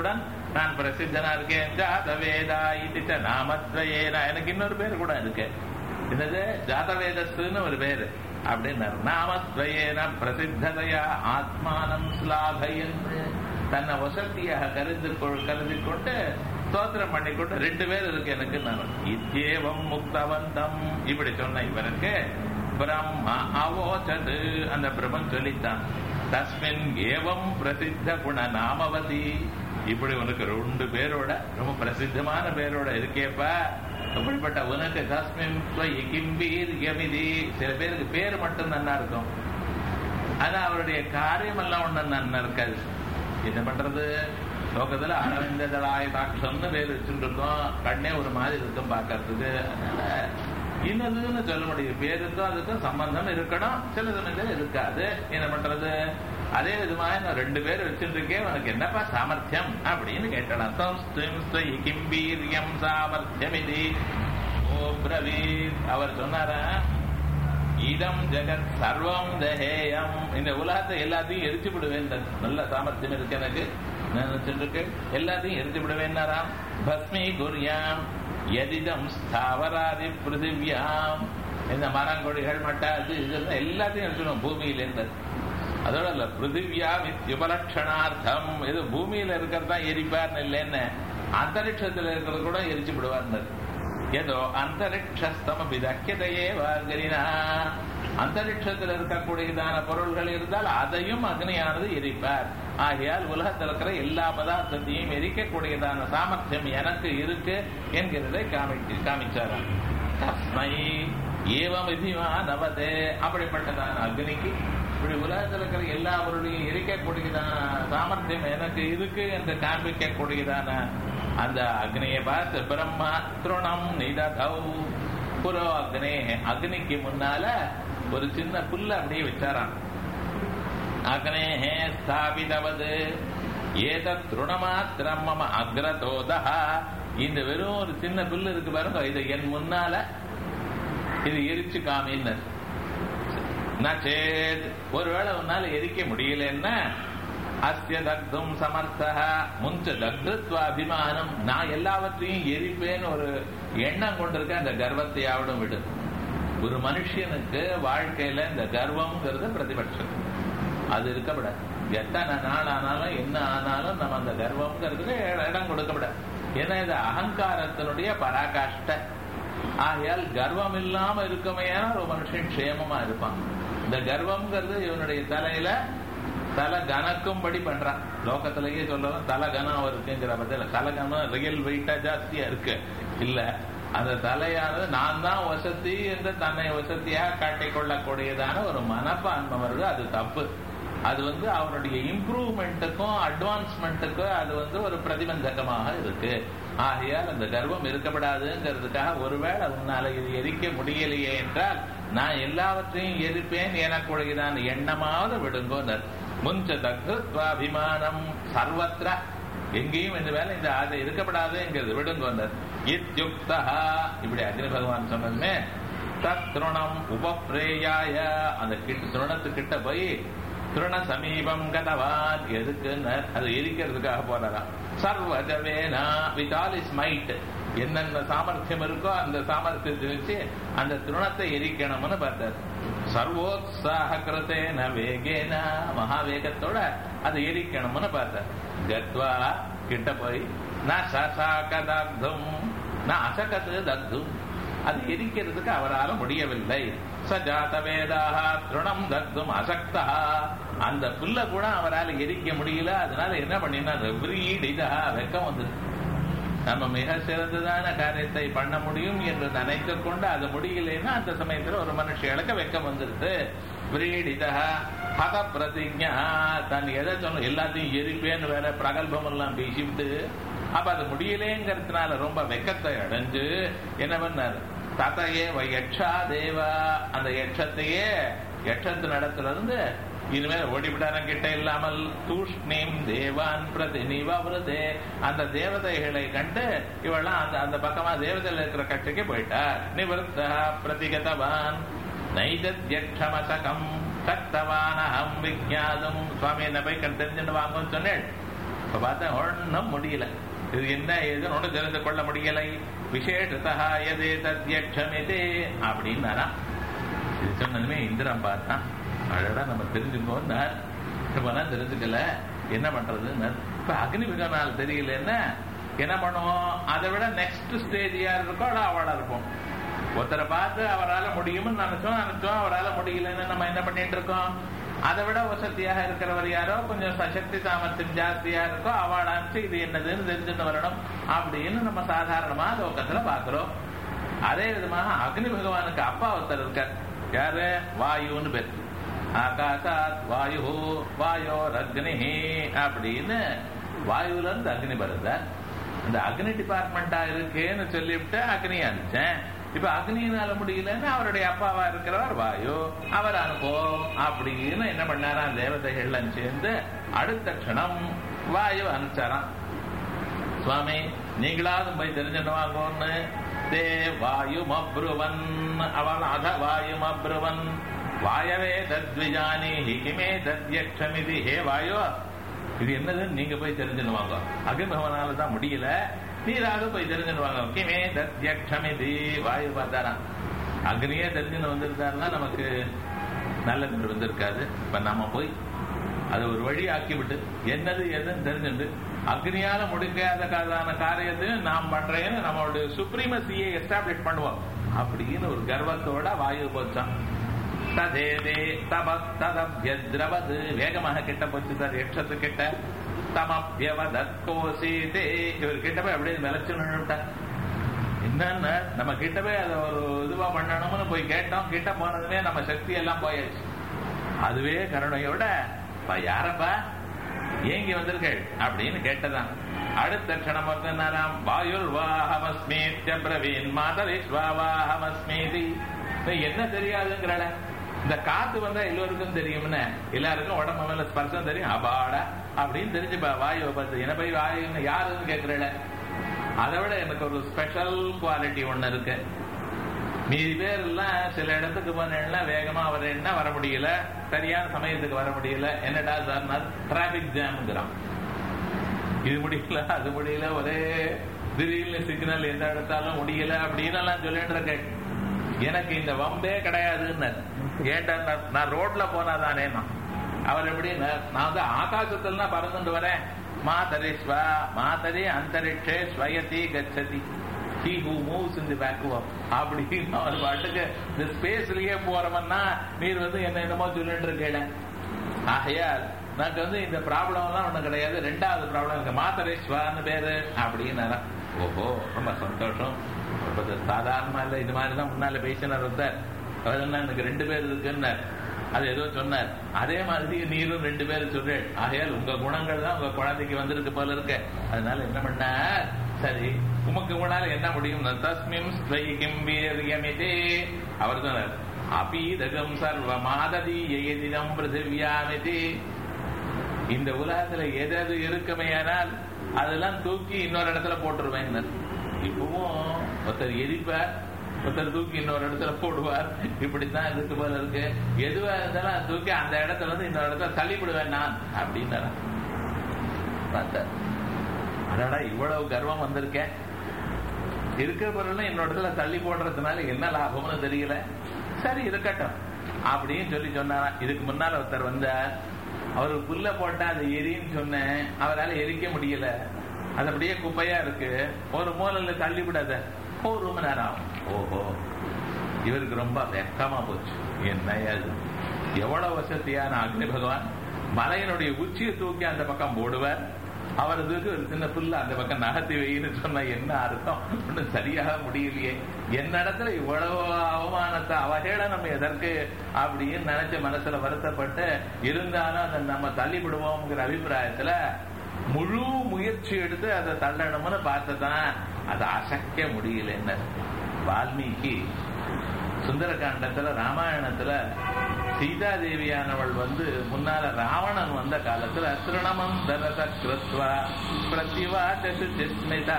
நான் பிரசித்தனா இருக்கேன். ஜாதவேதா இது நாமத்வயேனா, எனக்கு இன்னொரு பேர் கூட இருக்கு. என்னது? ஜாதவேதஸ்ன்னு ஒரு பேரு அப்படின்னாரு. நாமத்வயேன பிரசித்ததையா ஆத்மானம் ஸ்லாபயன், தன்னை வசதியாக கருதி கொண்டு ஸ்தோத்திரம் பண்ணிக்கொண்டு 2 பேர் இருக்கு எனக்கு. நான் இத்யேவம் முக்தவந்தம் இப்படி சொன்ன இவருக்கு பிரம்மா அவோச்சது, அந்த பிரம்மன் சொல்லித்தான். தஸ்மின் ஏவம் பிரசித்த குண நாமவதி, இப்படி உனக்கு 2 பேரோட ரொம்ப பிரசித்தமான பேரோட இருக்கேப்பா. அப்படிப்பட்ட உனக்கு தஸ்மின் கிம்பீர் யமிதி, சில பேருக்கு பேர் மட்டும் நல்லா இருக்கும், ஆனா அவருடைய காரியம் எல்லாம் ஒண்ணு நல்லா இருக்காது. என்ன பண்றது? லோகத்துல அரவிந்ததளாய தாட்சம்னு பேர் வச்சுட்டு இருக்கோம், கண்ணே ஒரு மாதிரி இருக்கும் பாக்கிறதுக்கு. அதனால இன்னதுன்னு சொல்ல முடியும். பேருக்கும் அதுக்கும் சம்பந்தம் இருக்கணும், சில சமயத்தில் இருக்காது. என்ன பண்றது? அதே விதமாக நான் 2 பேர் வச்சுட்டு இருக்கேன், உனக்கு என்னப்பா சாமர்த்தியம் அப்படின்னு கேட்டலாம். கிம்பீரியம் சாமர்த்தியம் இது அவர் சொன்னாரா, இதம் ஜெகத் சர்வம் தஹேயம், இந்த உலகத்தை எல்லாத்தையும் எரிச்சு விடுவேன், நல்ல சாமர்த்தியம் இருக்கு எனக்கு, நினைச்சிருக்கு எல்லாத்தையும் எரிச்சு விடுவேன்னாராம். பஸ்மி குர்யாம் எதிதம் ஸ்தாவராதி பிருதிவியாம், இந்த மரங்கொடிகள் மட்டாது இது எல்லாத்தையும் எரிச்சிடும் பூமியில இருந்தது. அதோட இல்ல, பிருதிவியா வித்யுபலட்சணார்த்தம், இது பூமியில இருக்கிறதா எரிப்பார்னு இல்லைன்னு அந்தரிக்ஷத்துல இருக்கிறது கூட எரிச்சு விடுவார்னு. ஏதோ அந்தரிக்ஷஸ்தம விதக்கியதையே வார்கரினா, அந்தரிக்ஷத்தில் இருக்கக்கூடியதான பொருள்கள் இருந்தால் அதையும் அக்னியானது எரிப்பார். ஆகையால் உலகத்தில் இருக்கிற எல்லா பதார்த்தத்தையும் எரிக்கக்கூடியதான சாமர்த்தியம் எனக்கு இருக்கு என்கிறதை காமிச்சாராம். தஸ்மை ஏவம் விதிமானவதே, அப்படிப்பட்டதான அக்னிக்கு இப்படி உலகத்தில் இருக்கிற எல்லா பொருளையும் எரிக்கக்கூடியதான சாமர்த்தியம் எனக்கு இருக்கு என்று காண்பிக்கக்கூடியதான அந்த அக்னியை பார்த்து பிரம்மா திருணம் நிததௌ புரோ அக்னே, அக்னிக்கு முன்னால ஒரு சின்ன புல்ல அப்படியே வச்சாராம். அக்னேஹே ஸ்தாபிதவது ஏதத் திருணமாத்திரம் மம அக்ரதோதா, இந்த வெறும் ஒரு சின்ன புல்லு இருக்கு பாருங்க, இதை என் முன்னால இது எரிச்சு காமின்னர். நச்சேத், ஒருவேளை உன்னால எரிக்க முடியலன்னா அஸ்ய தக்தும் சமர்த்தஹ முஞ்ச தக்துத்வாபிமானம், நான் எல்லாவற்றையும் எரிப்பேன்னு ஒரு எண்ணம் கொண்டிருக்க அந்த கர்வத்தையாவிடும் விடு. ஒரு மனுஷனுக்கு வாழ்க்கையில இந்த கர்வம்ங்கிறது பிரதிபட்சம், அது இருக்கப்படாது. எத்தனை நாள் ஆனாலும் என்ன ஆனாலும் நம்ம அந்த கர்வம்ங்கிறதுக்கு இடம் கொடுக்கப்படாது. ஏன்னா இது அகங்காரத்தினுடைய பராகாஷ்ட. ஆகையால் கர்வம் இல்லாம இருக்குமையான ஒரு மனுஷன் க்ஷேமமா இருப்பான். இந்த கர்வம்ங்கிறது இவனுடைய தலையில தலை கனக்கும்படி பண்றான். லோகத்திலேயே சொல்லலாம் தலை கனம் இருக்குங்கிற பத்தில, தலை கனம் ரியல் வெயிட்டா ஜாஸ்தியா இருக்கு இல்ல, அந்த தலையானது நான் தான் வசதி என்று தன்னை வசதியாக காட்டிக்கொள்ளக்கூடியதான ஒரு மனப்பான்மை வருது. அது தப்பு. அது அவருடைய இம்ப்ரூவ்மெண்ட்டுக்கும் அட்வான்ஸ்மெண்ட்டுக்கும் அது ஒரு பிரதிபந்தகமாக இருக்கு. ஆகையால் அந்த கர்வம் இருக்கப்படாதுங்கிறதுக்காக ஒருவேளை உன்னால இது எரிக்க முடியலையே என்றால் நான் எல்லாவற்றையும் எரிப்பேன் எனக்குள்ளதான் எண்ணமாவது விடுங்கோனர். முஞ்ச தக்துத்வாபிமானம் சர்வத்ர, எங்கேயும் இந்த வேலை இந்த அதை இருக்கப்படாதுங்கிறது விடுங்கோனர். இத்யுக்தா, இப்படி அக்னி பகவான் சொன்னதுமே தத் திருணம் உபப்ரேயாய, அந்த திருணத்துக்கிட்ட போய் திருண சமீபம் கதவான், எதுக்குன்னு அது எரிக்கிறதுக்காக போறாராம். சர்வஜவேனா வித் ஆல் இஸ் மைட், என்னென்ன சாமர்த்தியம் இருக்கோ அந்த சாமர்த்தியத்தை வச்சு அந்த திருணத்தை எரிக்கணும்னு பார்த்தார். சர்வோத்சாக கிருத்தேன வேகேன, மகாவேகத்தோட அதை எரிக்கணும்னு பார்த்தார். கத்வா, கிட்ட போய் நான் சசாக தக்தும், நான் அசகத்து தக்தும், அது எரிக்கிறதுக்கு அவரால் முடியவில்லை. சஜாத வேதாக திருணம் தக்தும் அசக்தா, அந்த புல்ல கூட அவரால் எரிக்க முடியல. அதனால என்ன பண்ணினா வெக்கம் வந்துருக்கு. நம்ம மிக சிறந்ததான காரியத்தை பண்ண முடியும் என்று நினைத்து கொண்டு அது முடியலைன்னா அந்த சமயத்துல ஒரு மனுஷனுக்கு வெக்கம் வந்துருது. விரீடிதா ஹத பிரதிஜா, தன் எதை சொன்ன எல்லாத்தையும் எரிப்பேன்னு வேற பிரகல்பம் எல்லாம் பேசிவிட்டு அப்ப அது முடியலேங்கிறதுனால ரொம்ப வெக்கத்தை அடைஞ்சு என்ன பண்ணாரு, ததையே யட்சா தேவா, அந்த யட்சத்தையே யட்சத்து நடத்துல இருந்து இனிமேல் ஓடிவிட்டான கிட்ட இல்லாமல் தூஷ்ணீம் தேவான் பிரதி நிவருதே, அந்த தேவதைகளை கண்டு இவெல்லாம் அந்த அந்த பக்கமா தேவதையில் இருக்கிற கட்சிக்கு போயிட்டார். நிவர்த்த பிரதிகதவான் நைதத்யக்ஷமசகம் தக்தவான் அகம் விஜாதம், சுவாமி என்ன போய் தெரிஞ்சுட்டு வாங்கன்னு சொன்னேன். இப்ப பார்த்தா ஒன்னும் முடியல. இது என்ன ஏதுன்னு ஒண்ணு தெரிந்து கொள்ள முடியலை. விசேஷதா எதே தத்யக்ஷமிதே அப்படின்னாரா. இது சொன்னதுமே இந்திரன் பார்த்தான். அழகா நம்ம தெரிஞ்சுக்கோன்னா இப்பெல்லாம் தெரிஞ்சுக்கல என்ன பண்றதுன்னு. இப்ப அக்னி பகவானால் தெரியலன்னா என்ன பண்ணுவோம்? அதை விட நெக்ஸ்ட் ஸ்டேஜ் யார் இருக்கோ அவளா இருப்போம். ஒருத்தரை பார்த்து அவரால் முடியும்னு நினைச்சோம் அவரால் முடியலன்னு நம்ம என்ன பண்ணிட்டு இருக்கோம்? அதை விட வசதியாக இருக்கிறவர் யாரோ கொஞ்சம் சக்தி சாமர்த்தியம் ஜாஸ்தியா இருக்கோ அவளை அனுப்பிச்சு இது என்னதுன்னு தெரிஞ்சுட்டு வரணும் அப்படின்னு நம்ம சாதாரணமா லோகத்துல பாக்குறோம். அதே விதமாக அக்னி பகவானுக்கு அப்பா ஒருத்தர் இருக்கார். யாரு? வாயுன்னு பேர். ஆகாசாத் வாயு வாயோர் அக்னி அப்படின்னு வாயுல இருந்து அக்னி வருதார். அந்த அக்னி டிபார்ட்மெண்டா இருக்கேன்னு சொல்லிவிட்டு அக்னியை அனுப்பிச்சேன். இப்ப அக்னியினால முடியலன்னு அவருடைய அப்பாவா இருக்கிறவர் வாயு, அவர் அனுப்போம் அப்படின்னு என்ன பண்ணாராம்? தேவதைகள்லாம் சேர்ந்து அடுத்த க்ஷணம் வாயு அனுப்பிச்சாராம். சுவாமி நீங்களாவது போய் தெரிஞ்சுட்டு வாங்கன்னு. தே வாயும் அப்ருவன் அவள் அத வாயும் அப்ருவன் வாயவே தத்விஜானி ஹிகிமே தத்யக்ஷமிதி. ஹே வாயு, இது என்னதுன்னு நீங்க போய் தெரிஞ்சுன்னு வாங்க. அக்னி பகவானால தான் முடியல, நீராக போய் தெரிஞ்சுன்னு வாங்க. கிமே தத்யக்ஷமிதி. வாயு பார்த்தாராம். அக்னியே தெரிஞ்சுன்னு வந்திருக்காருன்னா நமக்கு நல்ல பேர் வந்திருக்காது. இப்ப நம்ம போய் அதை ஒரு வழி ஆக்கிவிட்டு என்னது எதுன்னு தெரிஞ்சுட்டு அக்னியால முடிக்காத காரியத்தையும் நாம் பண்றேன்னு நம்மளுடைய சுப்ரீமசியை எஸ்டாப்ளிஷ் பண்ணுவோம் அப்படின்னு ஒரு கர்வத்தோட வாயு போச்சான். ததேதே தபத்ததப்யத்ரவது வேகமாக கிட்ட போச்சு சார். யக்ஷத்து கிட்ட தமப்யவதத்கோசீதே. இவர் கிட்ட போய் அப்படியே விளைச்சுன்னு என்னன்னா நம்ம கிட்ட போய் அதை ஒரு இதுவா பண்ணணும்னு போய் கேட்டோம். கிட்ட போனதுமே நம்ம சக்தி எல்லாம் போயாச்சு. அதுவே கருணையோட யாரப்பா ஏங்கி வந்திருக்கள் அப்படின்னு கேட்டதான். அடுத்த க்ஷணம் வந்தாராம். வாயுர் வாஹமஸ்மீத்ய பிரவீன் மாதவிஸ்வாஹமஸ்மீதி. என்ன தெரியாதுங்கிறாள? இந்த காத்து வந்தா எல்லோருக்கும் தெரியும்னு, எல்லாருக்கும் உடம்பு மேல ஸ்பர்சம் தெரியும். அபாடா அப்படின்னு தெரிஞ்சுப்பா வாயுவை பார்த்து. என்ன போய் வாயுன்னு யாருன்னு கேட்கிறல? அதை விட எனக்கு ஒரு ஸ்பெஷல் குவாலிட்டி ஒண்ணு இருக்கு. மீதி பேர் எல்லாம் சில இடத்துக்கு போனா வேகமா வரேன்னா வர முடியல, சரியான சமயத்துக்கு வர முடியல. என்னடா சார்? டிராபிக் ஜாம்ங்கிறான். இது முடியல அது முடியல, ஒரே திடீர்னு சிக்னல் எந்த இடத்தாலும் முடியல அப்படின்னு எல்லாம் சொல்லிட்டு இருக்கேன். எனக்கு இந்த வம்பே கிடையாதுன்னு. ஏன்டா நான் ரோட்ல போனாதானே. அவர் எப்படி? நான் வந்து ஆகாசத்துல தான் பறந்துட்டு வரேன். மாதரி ஸ்வா மாதரி அந்தரிக்ஷே ஸ்வயதி கச்சதி. He who moves in the vacuum. அப்படின்னு அவர் பாட்டுக்கு இந்த ஸ்பேஸ்லயே போறவன்னா நீர் வந்து என்ன என்னமோ சொல்லிட்டு இருக்கேன். ஆகையால் எனக்கு வந்து இந்த ப்ராப்ளம் எல்லாம் ஒண்ணும் கிடையாது. ரெண்டாவது ப்ராப்ளம் இருக்கு. மாதரேஸ்வான்னு பேரு அப்படின்னாரா. ஓஹோ ரொம்ப சந்தோஷம். சாதாரணமா இல்ல, இது மாதிரிதான் முன்னால பேசினார் ஒருத்தர். அவர் என்ன எனக்கு 2 பேர் இருக்குன்னார். அது ஏதோ சொன்னார். அதே மாதிரி நீரும் 2 பேர் சொல்றேன். ஆகையால் உங்க குணங்கள் தான் உங்க குழந்தைக்கு வந்திருக்கு போல இருக்கு. அதனால என்ன பண்ண, சரி உமக்கு உங்களால என்ன முடியும்? தஸ்மிம் ஸ்வைகிம்பீரியமிதே. அவர் சொன்னார். அபீதகம் சர்வ மாததி எதிதம் பிருத்திவியாமிதி. இந்த உலகத்துல எது இருக்குமையானால் அதெல்லாம் தூக்கி இன்னொரு இடத்துல போட்டுருவேன். இப்பவும் ஒருத்தர் எரிப்பார், ஒருத்தர் தூக்கி இன்னொரு இடத்துல போடுவார். இப்படித்தான் இருக்கு போல இருக்கு. எதுவா இருந்தாலும் தூக்கி அந்த இடத்துல இருந்து இன்னொரு இடத்துல தள்ளிவிடுவேன் நான் அப்படின்னா. அடடா இவ்வளவு கர்வம் வந்திருக்கேன், இருக்கிற பொருள் இன்னொரு இடத்துல தள்ளி போடுறதுனால என்ன லாபம்னு தெரியல. சரி இருக்கட்டும் அப்படின்னு சொல்லி சொன்னாரா. இதுக்கு முன்னால ஒருத்தர் வந்தார். அவரு புல்ல போட்டா அது எரின்னு சொன்னேன். அவரால் எரிக்க முடியல. அது அப்படியே குப்பையா இருக்கு. ஒரு மூலையில தள்ளி விடாத. ஒரு மணி நேரம் ஆகும். ஓஹோ இவருக்கு ரொம்ப வெக்கமா போச்சு. என்னையாது எவ்வளவு வசதியான அக்னி பகவான் மலையினுடைய உச்சியை தூக்கி அந்த பக்கம் போடுவார். அவருக்கு ஒரு சின்ன புல்ல அந்த பக்கம் நகர்த்தி வைன்னு சொன்ன என்ன அர்த்தம்? ஒன்னும் சரியாக முடியலையே. என்ன இடத்துல இவ்வளவு அவமானத்தை அவகேளனம் எதற்கு அப்படின்னு நினைச்ச மனசுல வருத்தப்பட்டு இருந்தாலும் அதை நம்ம தள்ளிவிடுவோம்ங்கிற அபிப்பிராயத்துல முழு முயற்சி எடுத்து அதை தள்ளணும்னு பார்த்ததான் அதை அசைக்க முடியல. என்ன வால்மீகி சுந்தரகாண்டத்துல ராமாயணத்துல சீதாதேவியானவள் வந்து முன்னால ராவணன் வந்த காலத்துல திருணமம் தரத கிருத்வா பிரதிவாச்ச சுச்சிஸ்மிதா.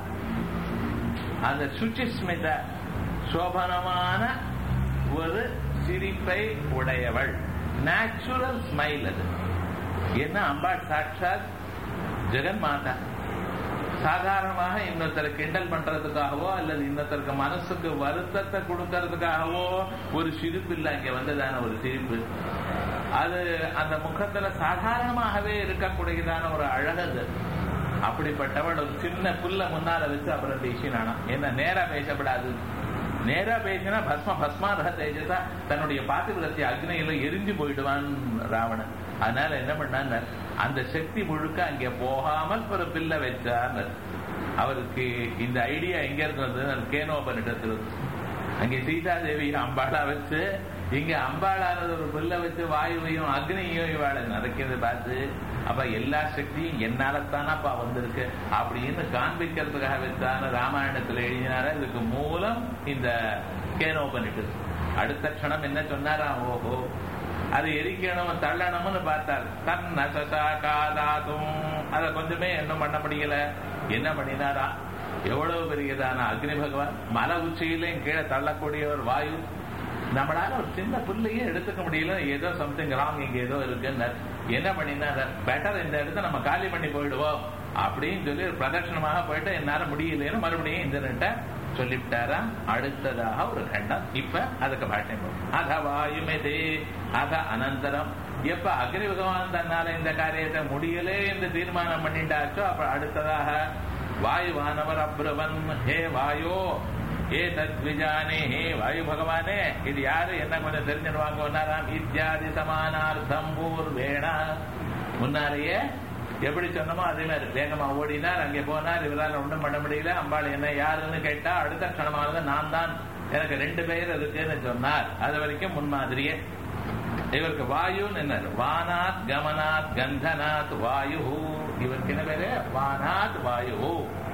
அந்த சுச்சிஸ்மிதா சோபனமான ஒரு சிரிப்பை உடையவள். நேச்சுரல் ஸ்மைல் அது. என்ன அம்பாள் சாட்சாத் ஜெகன்மாதா சாதாரணமாக இன்னொருத்தரை கிண்டல் பண்றதுக்காகவோ அல்லது இன்னொருத்தருக்கு மனசுக்கு வருத்தத்தை கொடுக்கறதுக்காகவோ ஒரு சிரிப்பு இல்லை, இங்க வந்ததான ஒரு சிரிப்பு. அது அந்த முகத்துல சாதாரணமாகவே இருக்கக்கூடியதான ஒரு அழகது. அப்படிப்பட்டவள் ஒரு சின்ன புல்ல முன்னால வச்சு அப்புறம் பேசினானா. என்ன நேரா பேசப்படாது, நேரா பேசினா பஸ்மாரக தேஜசா தன்னுடைய பாத்திரத்தை அக்னியில எரிஞ்சு போயிடுவான் ராவணன். அதனால என்ன பண்ணார், அந்த சக்தி முழுக்க அங்கே போகாமல் ஒரு பில்ல வச்சார். அவருக்கு இந்த ஐடியா எங்க இருந்தது, கேனோபனிடத்தில். அங்கே சீதாதேவி அம்பாளா வச்சு, இங்க அம்பாளானது ஒரு பில்ல வச்சு வாயுவையும் அக்னியையும் இவாளை நடக்கிறது பார்த்து, அப்ப எல்லா சக்தியும் என்னாலத்தானப்பா வந்திருக்கு அப்படின்னு காண்பிக்கிறதுக்காக வச்சான ராமாயணத்துல எழுதினார. இதுக்கு மூலம் இந்த கேனோபனிஷத். அடுத்த க்ஷணம் என்ன சொன்னாரா, ஓஹோ அது எரிக்கணும் தள்ளணும்னு பார்த்தார். காதாதும் அதை கொஞ்சமே என்ன பண்ண முடியல. என்ன பண்ணினாரா, எவ்வளவு பெரியதான அக்னி பகவான் மலை உச்சியிலையும் கீழே தள்ளக்கூடிய ஒரு வாயு, நம்மளால ஒரு சின்ன புள்ளையே எடுத்துக்க முடியல. ஏதோ சம்திங் ராங் இங்க ஏதோ இருக்குன்னு என்ன பண்ணினா, பெட்டர் இந்த இடத்த நம்ம காலி பண்ணி போயிடுவோம் அப்படின்னு சொல்லி பிரதட்சணமாக போயிட்டு என்னால முடியலன்னு மறுபடியும் இந்திரன்ட்ட சொல்லிவிட்டாரா. அடுத்ததாக ஒரு கண்டம். இப்ப அதுக்கு பாஷ்யம் போகும். அத வாயுமெதே அத அனந்தரம். எப்ப அக்னி பகவான் தன்னால இந்த காரியத்தை முடியலே என்று தீர்மானம் பண்ணிட்டாச்சோ அப்ப அடுத்ததாக வாயுவானவர் அப்ரவன், ஹே வாயோ ஏ தத்விஜானே, ஹே வாயு பகவானே இது யாரு என்ன கொஞ்சம் தெரிஞ்சிடுவாங்க. இத்தியாதி சமானார்த்தம் பூர்வேணா, முன்னாலேயே எப்படி சொன்னமோ அதே மாதிரி வேகமா ஓடினார். அங்கே போனார், இவரால் ஒன்றும் பண்ண முடியல. அம்பாள் என்ன யாருன்னு கேட்டா அடுத்த க்ஷணமாக நான் தான், எனக்கு 2 பேர் இருக்குன்னு சொன்னார். அது வரைக்கும் முன்மாதிரியே. இவருக்கு வாயுன்னு என்ன, வானாத் கமனாத் கந்தனாத் வாயு. இவருக்கு என்ன பேரு, வானாத் வாயு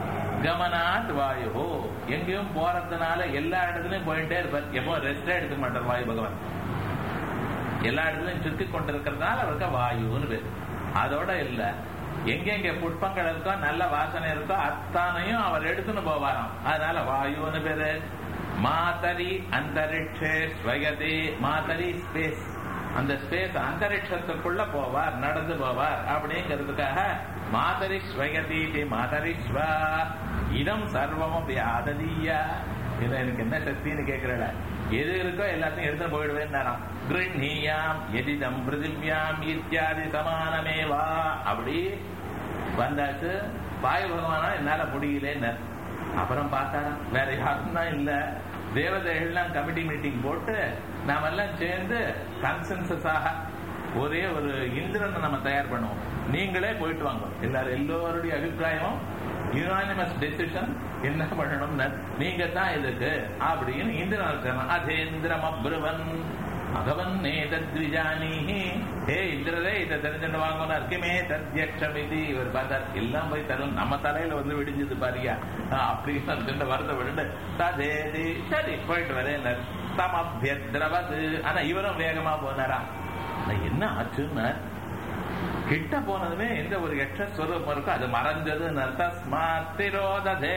கமனாத் வாயு. எங்கேயும் போறதுனால எல்லா இடத்துலயும் போயிட்டே இருப்பார். எப்போ ரெஸ்டே எடுத்துக்க மாட்டார் வாயு பகவான். எல்லா இடத்துலயும் சுத்தி கொண்டிருக்கிறதுனால அவருக்கு வாயுன்னு பேரு. அதோட இல்ல, எங்கெங்க புஷ்பங்கள் இருக்கோ நல்ல வாசனை இருக்கோ அத்தானையும் அவர் எடுத்துன்னு போவாராம். அதனால வாயுன்னு பேரு. மாதரி அந்தரிக்ஷே ஸ்வயதி. மாதரி ஸ்பேஸ், அந்த ஸ்பேஸ் அந்தரிக்ஷத்துக்குள்ள போவார், நடந்து போவார் அப்படிங்கிறதுக்காக மாதரி ஸ்வயதி மாதரிஸ்வா. இதம் சர்வமும் ஆததியா. இதை எனக்கு என்ன சக்தின்னு கேட்கிறல, எது இருக்கோ எல்லாத்தையும் எடுத்து போயிடுவேன். கிருண்ணியாம் எதிதம் பிருதிவ்யாம் இத்தியாதி சமானமேவா. அப்படி வந்தாச்சு. வாயு பகவானா என்னால முடியல. அப்புறம் பார்த்தாரா வேற யாரும் தான் இல்ல, தேவதைகள்லாம் கமிட்டி மீட்டிங் போட்டு நாம எல்லாம் சேர்ந்து கன்சென்சஸாக ஒரே ஒரு இந்திரனை நம்ம தயார் பண்ணுவோம். நீங்களே போயிட்டு வாங்க, எல்லோருடைய அபிப்பிராயமும் யுனானிமஸ் டெசிஷன் என்ன பண்ணணும்னு நீங்க தான் இதுக்கு அப்படின்னு இந்திரன். அதேந்திரம் அப்ருவன் அகவன் நேதத்விஜானி. ஹே இந்திரரே இதை தெரிஞ்சுட்டு வாங்கினார். கிமே தத்யக்ஷமிதி. இவர் பார்த்தார், எல்லாம் போய் தரும் நம்ம தலையில வந்து விடிஞ்சது பாரியா அப்படின்னு வருத்த விட்டு ததேதி சரி போயிட்டு வரேன். தமபியத்ரவது. ஆனா இவரும் வேகமா போனாரா. என்ன ஆச்சுன்னா, கிட்ட போனதுமே எந்த ஒரு யக்ஷஸ்வரூபம் இருக்கோ அது மறைஞ்சது. தஸ்மாத்திரோததே.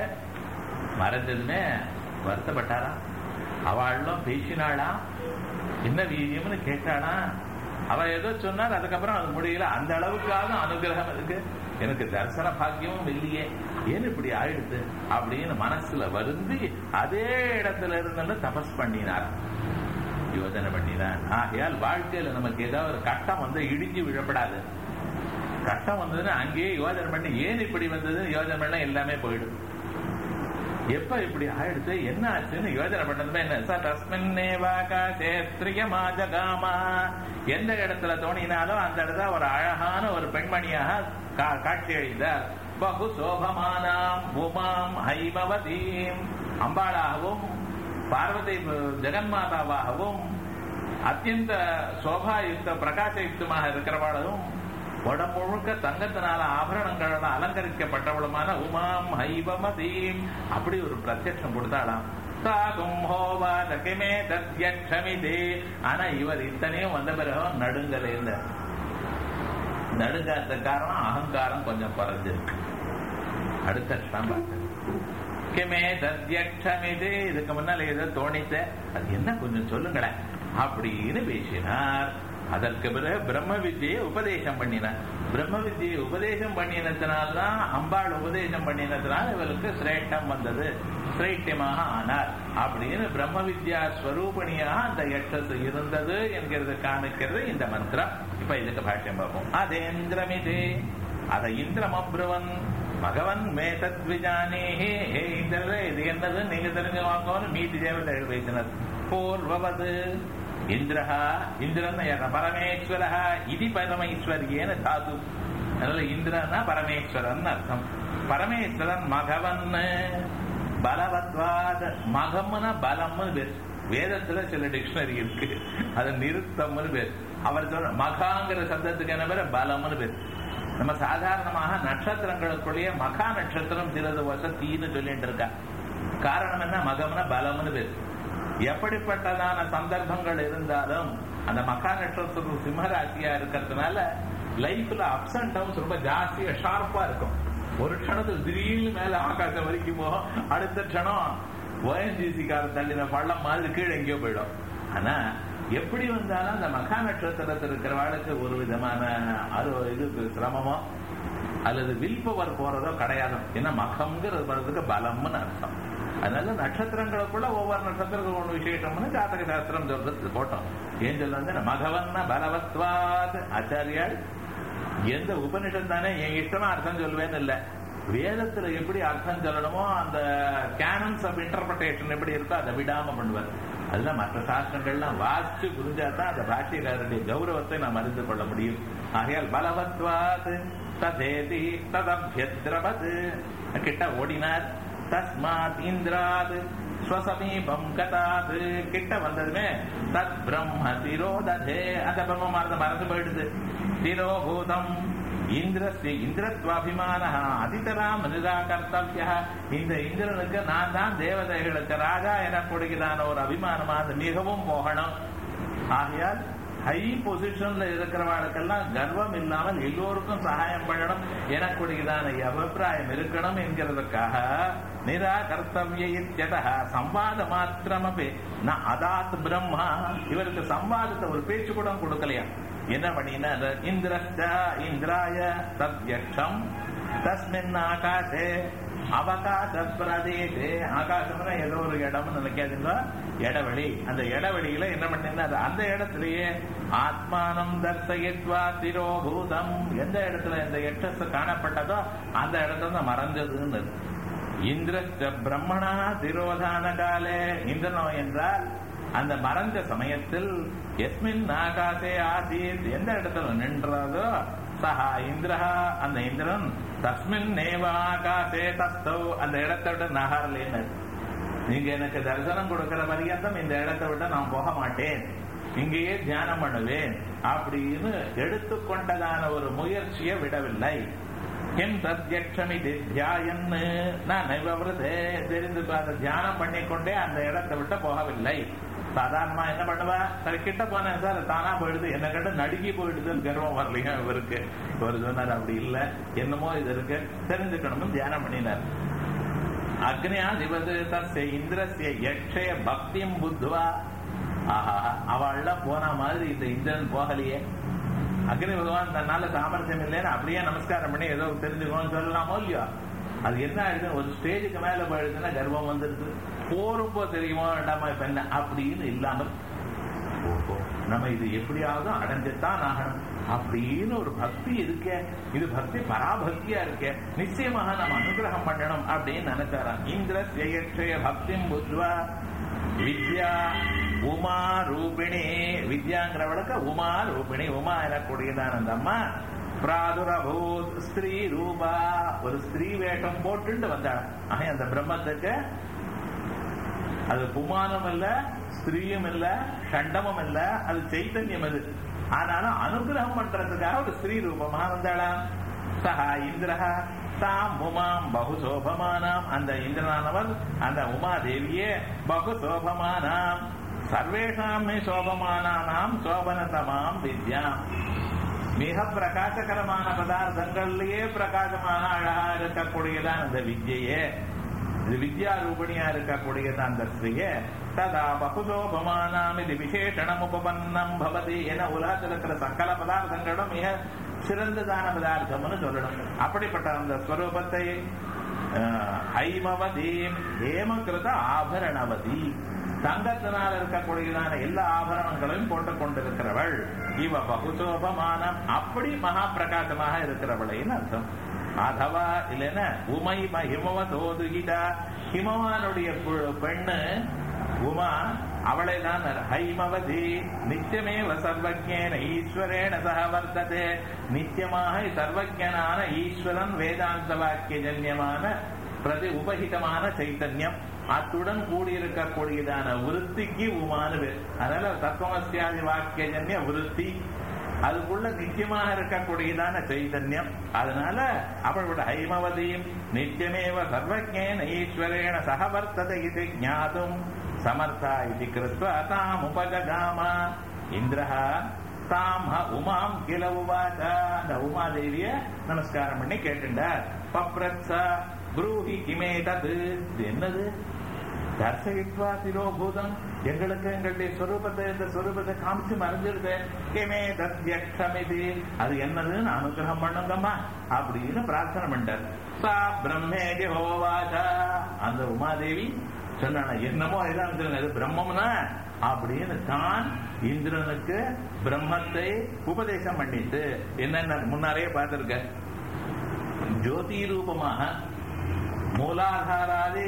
மறைஞ்சதுமே வருத்தப்பட்டாரா. அவளும் பேசினாளா, என்ன வீரியம்னு கேட்டாளா. அவ ஏதோ சொன்னார், அதுக்கப்புறம் அது முடியல. அந்த அளவுக்காக அனுகிரகம் இருக்கு, எனக்கு தரிசன பாக்கியமும் இல்லையே, ஏன் இப்படி ஆயிடுது அப்படின்னு மனசுல வருந்தி அதே இடத்துல இருந்து தபஸ் பண்ணினார், யோஜனை பண்ணினார். ஆகையால் வாழ்க்கையில நமக்கு ஏதாவது ஒரு கட்டம் வந்து இடிஞ்சு விழப்படாது. கட்டம் வந்ததுன்னு அங்கேயே யோஜனை பண்ணி ஏன் இப்படி வந்தது யோஜனை பண்ண எல்லாமே போயிடும். எப்ப இப்படி ஆயிடுச்சு என்ன ஆச்சுன்னு யோஜனை பண்ணதுமே என்ன, தஸ்மின்னேவாகாசேத்ரியமாஜகாமா. எந்த இடத்துல தோணினாலும் அந்த இடத்துல ஒரு அழகான ஒரு பெண்மணியாக காட்சி அளித்தார். பகு சோபமானாம் உமாம் ஹைமவதீம். அம்பாளாகவும் பார்வதி ஜெகன்மாதாவாகவும் அத்தியந்த சோபாயுக்த பிரகாசயுக்தமாக இருக்கிறவளும் உடம்பு முழுக்க தங்கத்தினால ஆபரணங்களால் அலங்கரிக்கப்பட்டவளுமான உமாம் ஹைவமதீம் அப்படி ஒரு பிரத்யட்சம் கொடுத்தாளாம். ஆனா இவர் இத்தனையும் வந்த பிறகு நடுங்கல இல்ல. நடுங்காத காரணம் அகங்காரம் கொஞ்சம் குறைஞ்சிருக்கு. அடுத்த கிமே தத்யக்ஷமிதே. இதுக்கு முன்னால ஏதோ தோணித்த, அது என்ன கொஞ்சம் சொல்லுங்களேன் அப்படின்னு பேசினார். அதற்கு பிறகு பிரம்ம வித்தியை உபதேசம் பண்ணினார். பிரம்ம வித்தியை உபதேசம் பண்ணினதுனால்தான் அம்பாள் உபதேசம் பண்ணினதுனால இவருக்கு சிரேஷ்டம் வந்தது, சிரேஷ்யமாக ஆனார் அப்படின்னு பிரம்ம வித்யா ஸ்வரூபணியாக அந்த யட்சஸ் இருந்தது என்கிறது காமிக்கிறது இந்த மந்திரம். இப்ப இதுக்கு பாஷ்யம் பார்ப்போம். அதேந்திரமிதே அத இந்திரம் அப்ருவன் மகவன் மேதத்விஜானேஹே, ஹே இந்திரரே இது என்னது நீங்க தெரிஞ்சு வாங்கன்னு மீதி தேவதைகள் பேசினர். பூர்வவது இந்திரஹா, இந்திரன் பரமேஸ்வரஹா இது பரமேஸ்வரியேன தாது. அதனால இந்திரன்னா பரமேஸ்வரன் அர்த்தம். பரமேஸ்வரன் மகவன் பலவத்வாத், மகம்னா பலம்னு பேர். வேதத்துல சில டிக்ஷனரி இருக்கு, அது நிறுத்தம்னு பேர். அவர் சொல்ற மகாங்கிற சப்தத்துக்கு என்ன பேர்? பலம்னு பேர். நம்ம சாதாரணமாக நட்சத்திரங்களுக்குள்ளேய மகா நட்சத்திரம் சிலது வசத்தின்னு சொல்லிட்டு இருக்கா. காரணம் என்ன? மகம்னா பலம்னு பேர். எப்படிப்பட்டதான சந்தர்ப்பங்கள் இருந்தாலும் அந்த மகா நட்சத்திரம் சிம்மராசியா இருக்கிறதுனால லைஃப்ல அப்ஸ் அண்ட் டவுன்ஸ் ரொம்ப ஜாஸ்தியா ஷார்ப்பா இருக்கும். ஒரு க்ஷணத்துக்கு திடீர்னு மேல ஆகாசம் வரைக்கும் போகும், அடுத்த க்ஷணம் ஓஎன்ஜிசி கார தள்ளின பள்ளம் மாதிரி கீழே எங்கேயோ போயிடும். ஆனா எப்படி வந்தாலும் அந்த மகா நட்சத்திரத்தில் இருக்கிறவாளுக்கு ஒரு விதமான இது சிரமமோ அல்லது வில் பவர் போறதோ கிடையாது. ஏன்னா மகம்ங்கிறது வர்றதுக்கு பலம்னு அர்த்தம். அதனால நட்சத்திரங்களுக்குள்ள ஒவ்வொரு நட்சத்திரத்துக்கு ஒன்று விசேஷம்னு ஜாதக சாஸ்திரம் சொல்றது போட்டோம். ஏன் சொல்ல மகவன்னா பலவத்வாத். ஆச்சாரியால் எந்த உபனிஷம் தானே என் இஷ்டமா அர்த்தம் சொல்வேன்னு இல்லை, வேதத்துல எப்படி அர்த்தம் சொல்லணுமோ அந்த கேனன்ஸ் ஆஃப் இன்டர்பிரேஷன் எப்படி இருக்கோ அதை விடாம பண்ணுவார். அதுதான் மற்ற சாஸ்திரங்கள்லாம் வாசிச்சு புரிஞ்சாதான் அந்த பாஷ்யக்காரருடைய கௌரவத்தை நாம் அறிந்து கொள்ள முடியும். ஆகையால் பலவத்வாத் ததேதி ததப்யத்ரவத், கிட்ட ஓடினார். தஸ்மாத் இந்திராத் ஸ்வசமீபம் கதாத், கிட்ட வந்ததுமே தத் பிரம்ம திரோதே, அந்த பிரம்ம மறந்து போயிடுது. திரோபூதம் இந்திரஸ்ய இந்திரத்வாபிமான அதிதராம் நிராகர்த்தவ்ய, இந்த இந்திரனுக்கு நான் தான் தேவதைகளுக்கு ராஜா எனக்கூடியதான ஒரு அபிமானமா அது மிகவும் போகணும். ஆகையால் ஹை பொசிஷன்ல இருக்கிறவர்களுக்கெல்லாம் கர்வம் இல்லாமல் எல்லோருக்கும் சகாயம் பண்ணணும் எனக்கூடியதான அபிப்பிராயம் இருக்கணும் என்கிறதுக்காக நிராகர்த்தவ்ய சம்வாத மாத்திரமே நான் அதாத் பிரம்மா, இவருக்கு சம்வாதத்தை ஒரு பேச்சு கூட கொடுக்கலையா. என்ன பண்ணினா இந்திரஸ்ட இந்திராய தத்யக்ஷம் தஸ்மின் ஆகாசே அவகாச பிரதேசே, ஆகாசம்னா ஏதோ ஒரு இடம்னு நினைக்காதுங்களா, இடவெளி. அந்த இடவெளியில என்ன பண்ணினா அந்த இடத்துலயே ஆத்மானம் தர்சயித்வா திரோபூதம், எந்த இடத்துல இந்த யட்சஸ் காணப்பட்டதோ அந்த இடத்துல மறைஞ்சதுன்னு. இந்திரஸ்ட பிரம்மணா திரோதான காலே, இந்திரனோ என்றால் அந்த மறைஞ்ச சமயத்தில் எஸ்மின் ஆகாசே ஆசீத், எந்த இடத்துல நின்றதோ சஹா இந்திரஹா, அந்த இந்திரன் தஸ்மின் நேவ ஆகாசே தஸ்தௌ, அந்த இடத்தை விட நகரலேன்னு. நீங்க எனக்கு தரிசனம் கொடுக்கிற பரியந்தம் இந்த இடத்தை விட நான் போக மாட்டேன், இங்கேயே தியானம் பண்ணுவேன் அப்படின்னு எடுத்துக்கொண்டதான ஒரு முயற்சியை விடவில்லை. என் பிரத்யக்ஷமி தியாயன்னு நான் நைவவிரதே, தெரிந்து தியானம் பண்ணிக்கொண்டே அந்த இடத்தை விட்டு போகவில்லை. சாதாரணமா என்ன பண்ணுவா, சரி கிட்ட போனேன் சார் தானா போயிடுது, என்ன கண்டு நடுங்கி போயிடுதுன்னு கர்வம் வரலையா இவருக்கு. இவர் சொன்னார் அப்படி இல்லை, என்னமோ இது இருக்கு தெரிஞ்சுக்கணும்னு தியானம் பண்ணினார். அக்னியா திவது தஸ்ய இந்திரஸ்ய யக்ஷய பக்தியும் புத்வா, ஆஹா அவள்லாம் போன மாதிரி இந்த இந்திரன் போகலையே. அக்னி பகவான் தன்னால சாமர்த்தியம் இல்லைன்னு அப்படியே நமஸ்காரம் பண்ணி ஏதோ தெரிஞ்சுக்கணும்னு சொல்லலாமோ இல்லையோ. அது என்ன ஆயிடுது, ஒரு ஸ்டேஜுக்கு மேல போயிடுதுன்னா கர்வம் வந்துருது. போறப்போ தெரியுமோ வேண்டாமா இப்ப என்ன அப்படின்னு இல்லாமல் நம்ம இது எப்படியாவது அடைஞ்சுத்தான் ஆகணும் அப்படின்னு ஒரு பக்தி இருக்க, இது பக்தி பராபக்தியா இருக்க, நிச்சயமாக நம்ம அனுகிரகம் பண்ணணும் அப்படின்னு நினைச்சாராம். இந்திரஸ்ய பக்திம் புத்வா வித்யா உமா ரூபிணி, வித்யாங்கிறவளுக்கு உமா ரூபிணி, உமா எனக்கூடியதான் அந்த அம்மா. பிராதுரபூத் ஸ்திரீ ரூபா, ஒரு ஸ்திரீ வேஷம் போட்டு வந்தாள். ஆக அந்த பிரம்மத்துக்கு அது புமானம் இல்ல, ஸ்திரீயும் இல்ல, சண்டமும் இல்ல, அது சைத்தன்யம் அது. ஆனாலும் அனுகிரகம் பண்றதுக்காக ஒரு ஸ்திரீ ரூபமா வந்தாளாம். சஹா இந்திரஹா தாம் உமாம் பகுசோபமானாம், அந்த இந்திரனானவர் அந்த உமாதேவியே பகுசோபமானாம் சர்வேஷாம் சோபமானாம் சோபனதமாம் வித்யாம், மிக பிரகாசகரமான பதார்த்தங்கள்லயே பிரகாசமான அழகா இருக்கக்கூடியதான் அந்த வித்யையே. இது வித்யா ரூபணியா இருக்கக்கூடியது அந்த ஸ்ரீய ததா பகுதோபமானாம் இது விசேஷணம் உபபன்னம் பவதி என உலகத்தில் இருக்கிற சகல பதார்த்தங்களும் மிக சிறந்ததான பதார்த்தம்னு சொல்லணும். அப்படிப்பட்ட அந்த ஸ்வரூபத்தை ஹைமவதி ஹேமகிருத ஆபரணவதி தங்கத்தினால் இருக்கக்கூடியதான எல்லா ஆபரணங்களையும் போட்டுக் கொண்டிருக்கிறவள் இவ பகுசோபமானம் அப்படி மகா பிரகாசமாக இருக்கிறவளைன்னு அர்த்தம். அதவா இல்லைன்னா உமைம ஹிமவதோதுகிதா ஹிமவானுடைய பெண்ணு உமா அவளை தான் ஹைமவதி நித்தியமேவ சர்வஜேன ஈஸ்வரேன சக வர்த்ததே நித்தியமாக சர்வஜனான ஈஸ்வரன் வேதாந்த வாக்கியஜன்யமான பிரதி உபஹிதமான சைத்தன்யம் அத்துடன் கூடியிருக்கக்கூடியதான விருத்திக்கு உமானு பேர். அதனால தத்துவமஸ்யாதி வாக்கியஜன்ய விருத்தி அதுக்குள்ள நித்தியமாக இருக்கக்கூடியதான சைதன்யம். அதனால அவளோட ஹைமவதியும் நித்தியமேவ சர்வஜேன ஈஸ்வரேன சகவர்த்தத இது ஞாதும் சமர்த்தா இது கிருத்வா தாம் உபஜகாம இந்திரஹ தாம் உமாம் கில உவாச அந்த உமாதேவிய நமஸ்காரம் பண்ணி கேட்டுண்டார். பப்ரத்ஸ ப்ரூஹி கிமே தது என்னது தர்சயித்வா திரோபூதம் எங்களுக்கு எங்களுடைய ஸ்வரூபத்தை இந்த ஸ்வரூபத்தை காமிச்சு மறைஞ்சிருது கிமே தத்யக்ஷமிதி அது என்னதுன்னு அனுகிரகம் பண்ணுங்கம்மா அப்படின்னு பிரார்த்தனை பண்ணார். சா பிரம்மேதி ஹோவாசா அந்த உமாதேவி சொன்ன என்னமோ இதான் அது பிரம்மம்னா அப்படின்னு தான் இந்திரனுக்கு பிரம்மத்தை உபதேசம் பண்ணிட்டு என்னென்ன முன்னாலே பார்த்திருக்க ஜோதி ரூபமாக மூலாதாராதி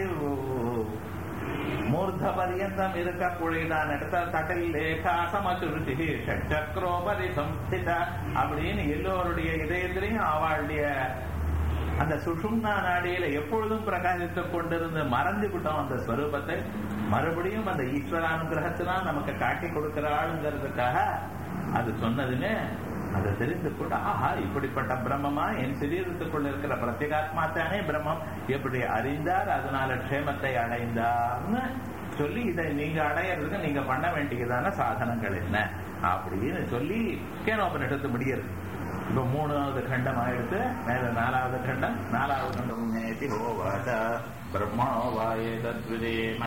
மூர்த்த பரியந்தம் இருக்கக்கூடியதான இடத்துல தட்டில் லேகா சமசுருச்சி சக்கரோபரி சம்ஸ்தித அப்படின்னு எல்லோருடைய இதயத்திலையும் அவளுடைய அந்த சுஷும்னா நாடியில எப்பொழுதும் பிரகாசித்துக் கொண்டிருந்து மறந்து விட்டோம் அந்த ஸ்வரூபத்தை மறுபடியும் அந்த ஈஸ்வரானுகிரகத்தினால் நமக்கு காட்டி கொடுக்கிறாளுங்கிறதுக்காக அது சொன்னதுன்னு அதை தெரிந்து கொண்டு ஆஹா இப்படிப்பட்ட பிரம்மமா என் சரீரத்துக்குள்ள இருக்கிற பிரத்யேகாத்மா தானே பிரம்மம் எப்படி அறிந்தார் அதனால க்ஷேமத்தை அடைந்தார்னு சொல்லி இதை நீங்க அடையிறதுக்கு நீங்க பண்ண வேண்டியதான சாதனங்கள் என்ன அப்படின்னு சொல்லி கேனோபனிஷத்து முடியுது. இப்ப 3வது கண்டம் ஆயிடுத்து. மேல 4வது கண்டம் 4வது கண்டம் பிரம்மணோ வாயே தத்விதே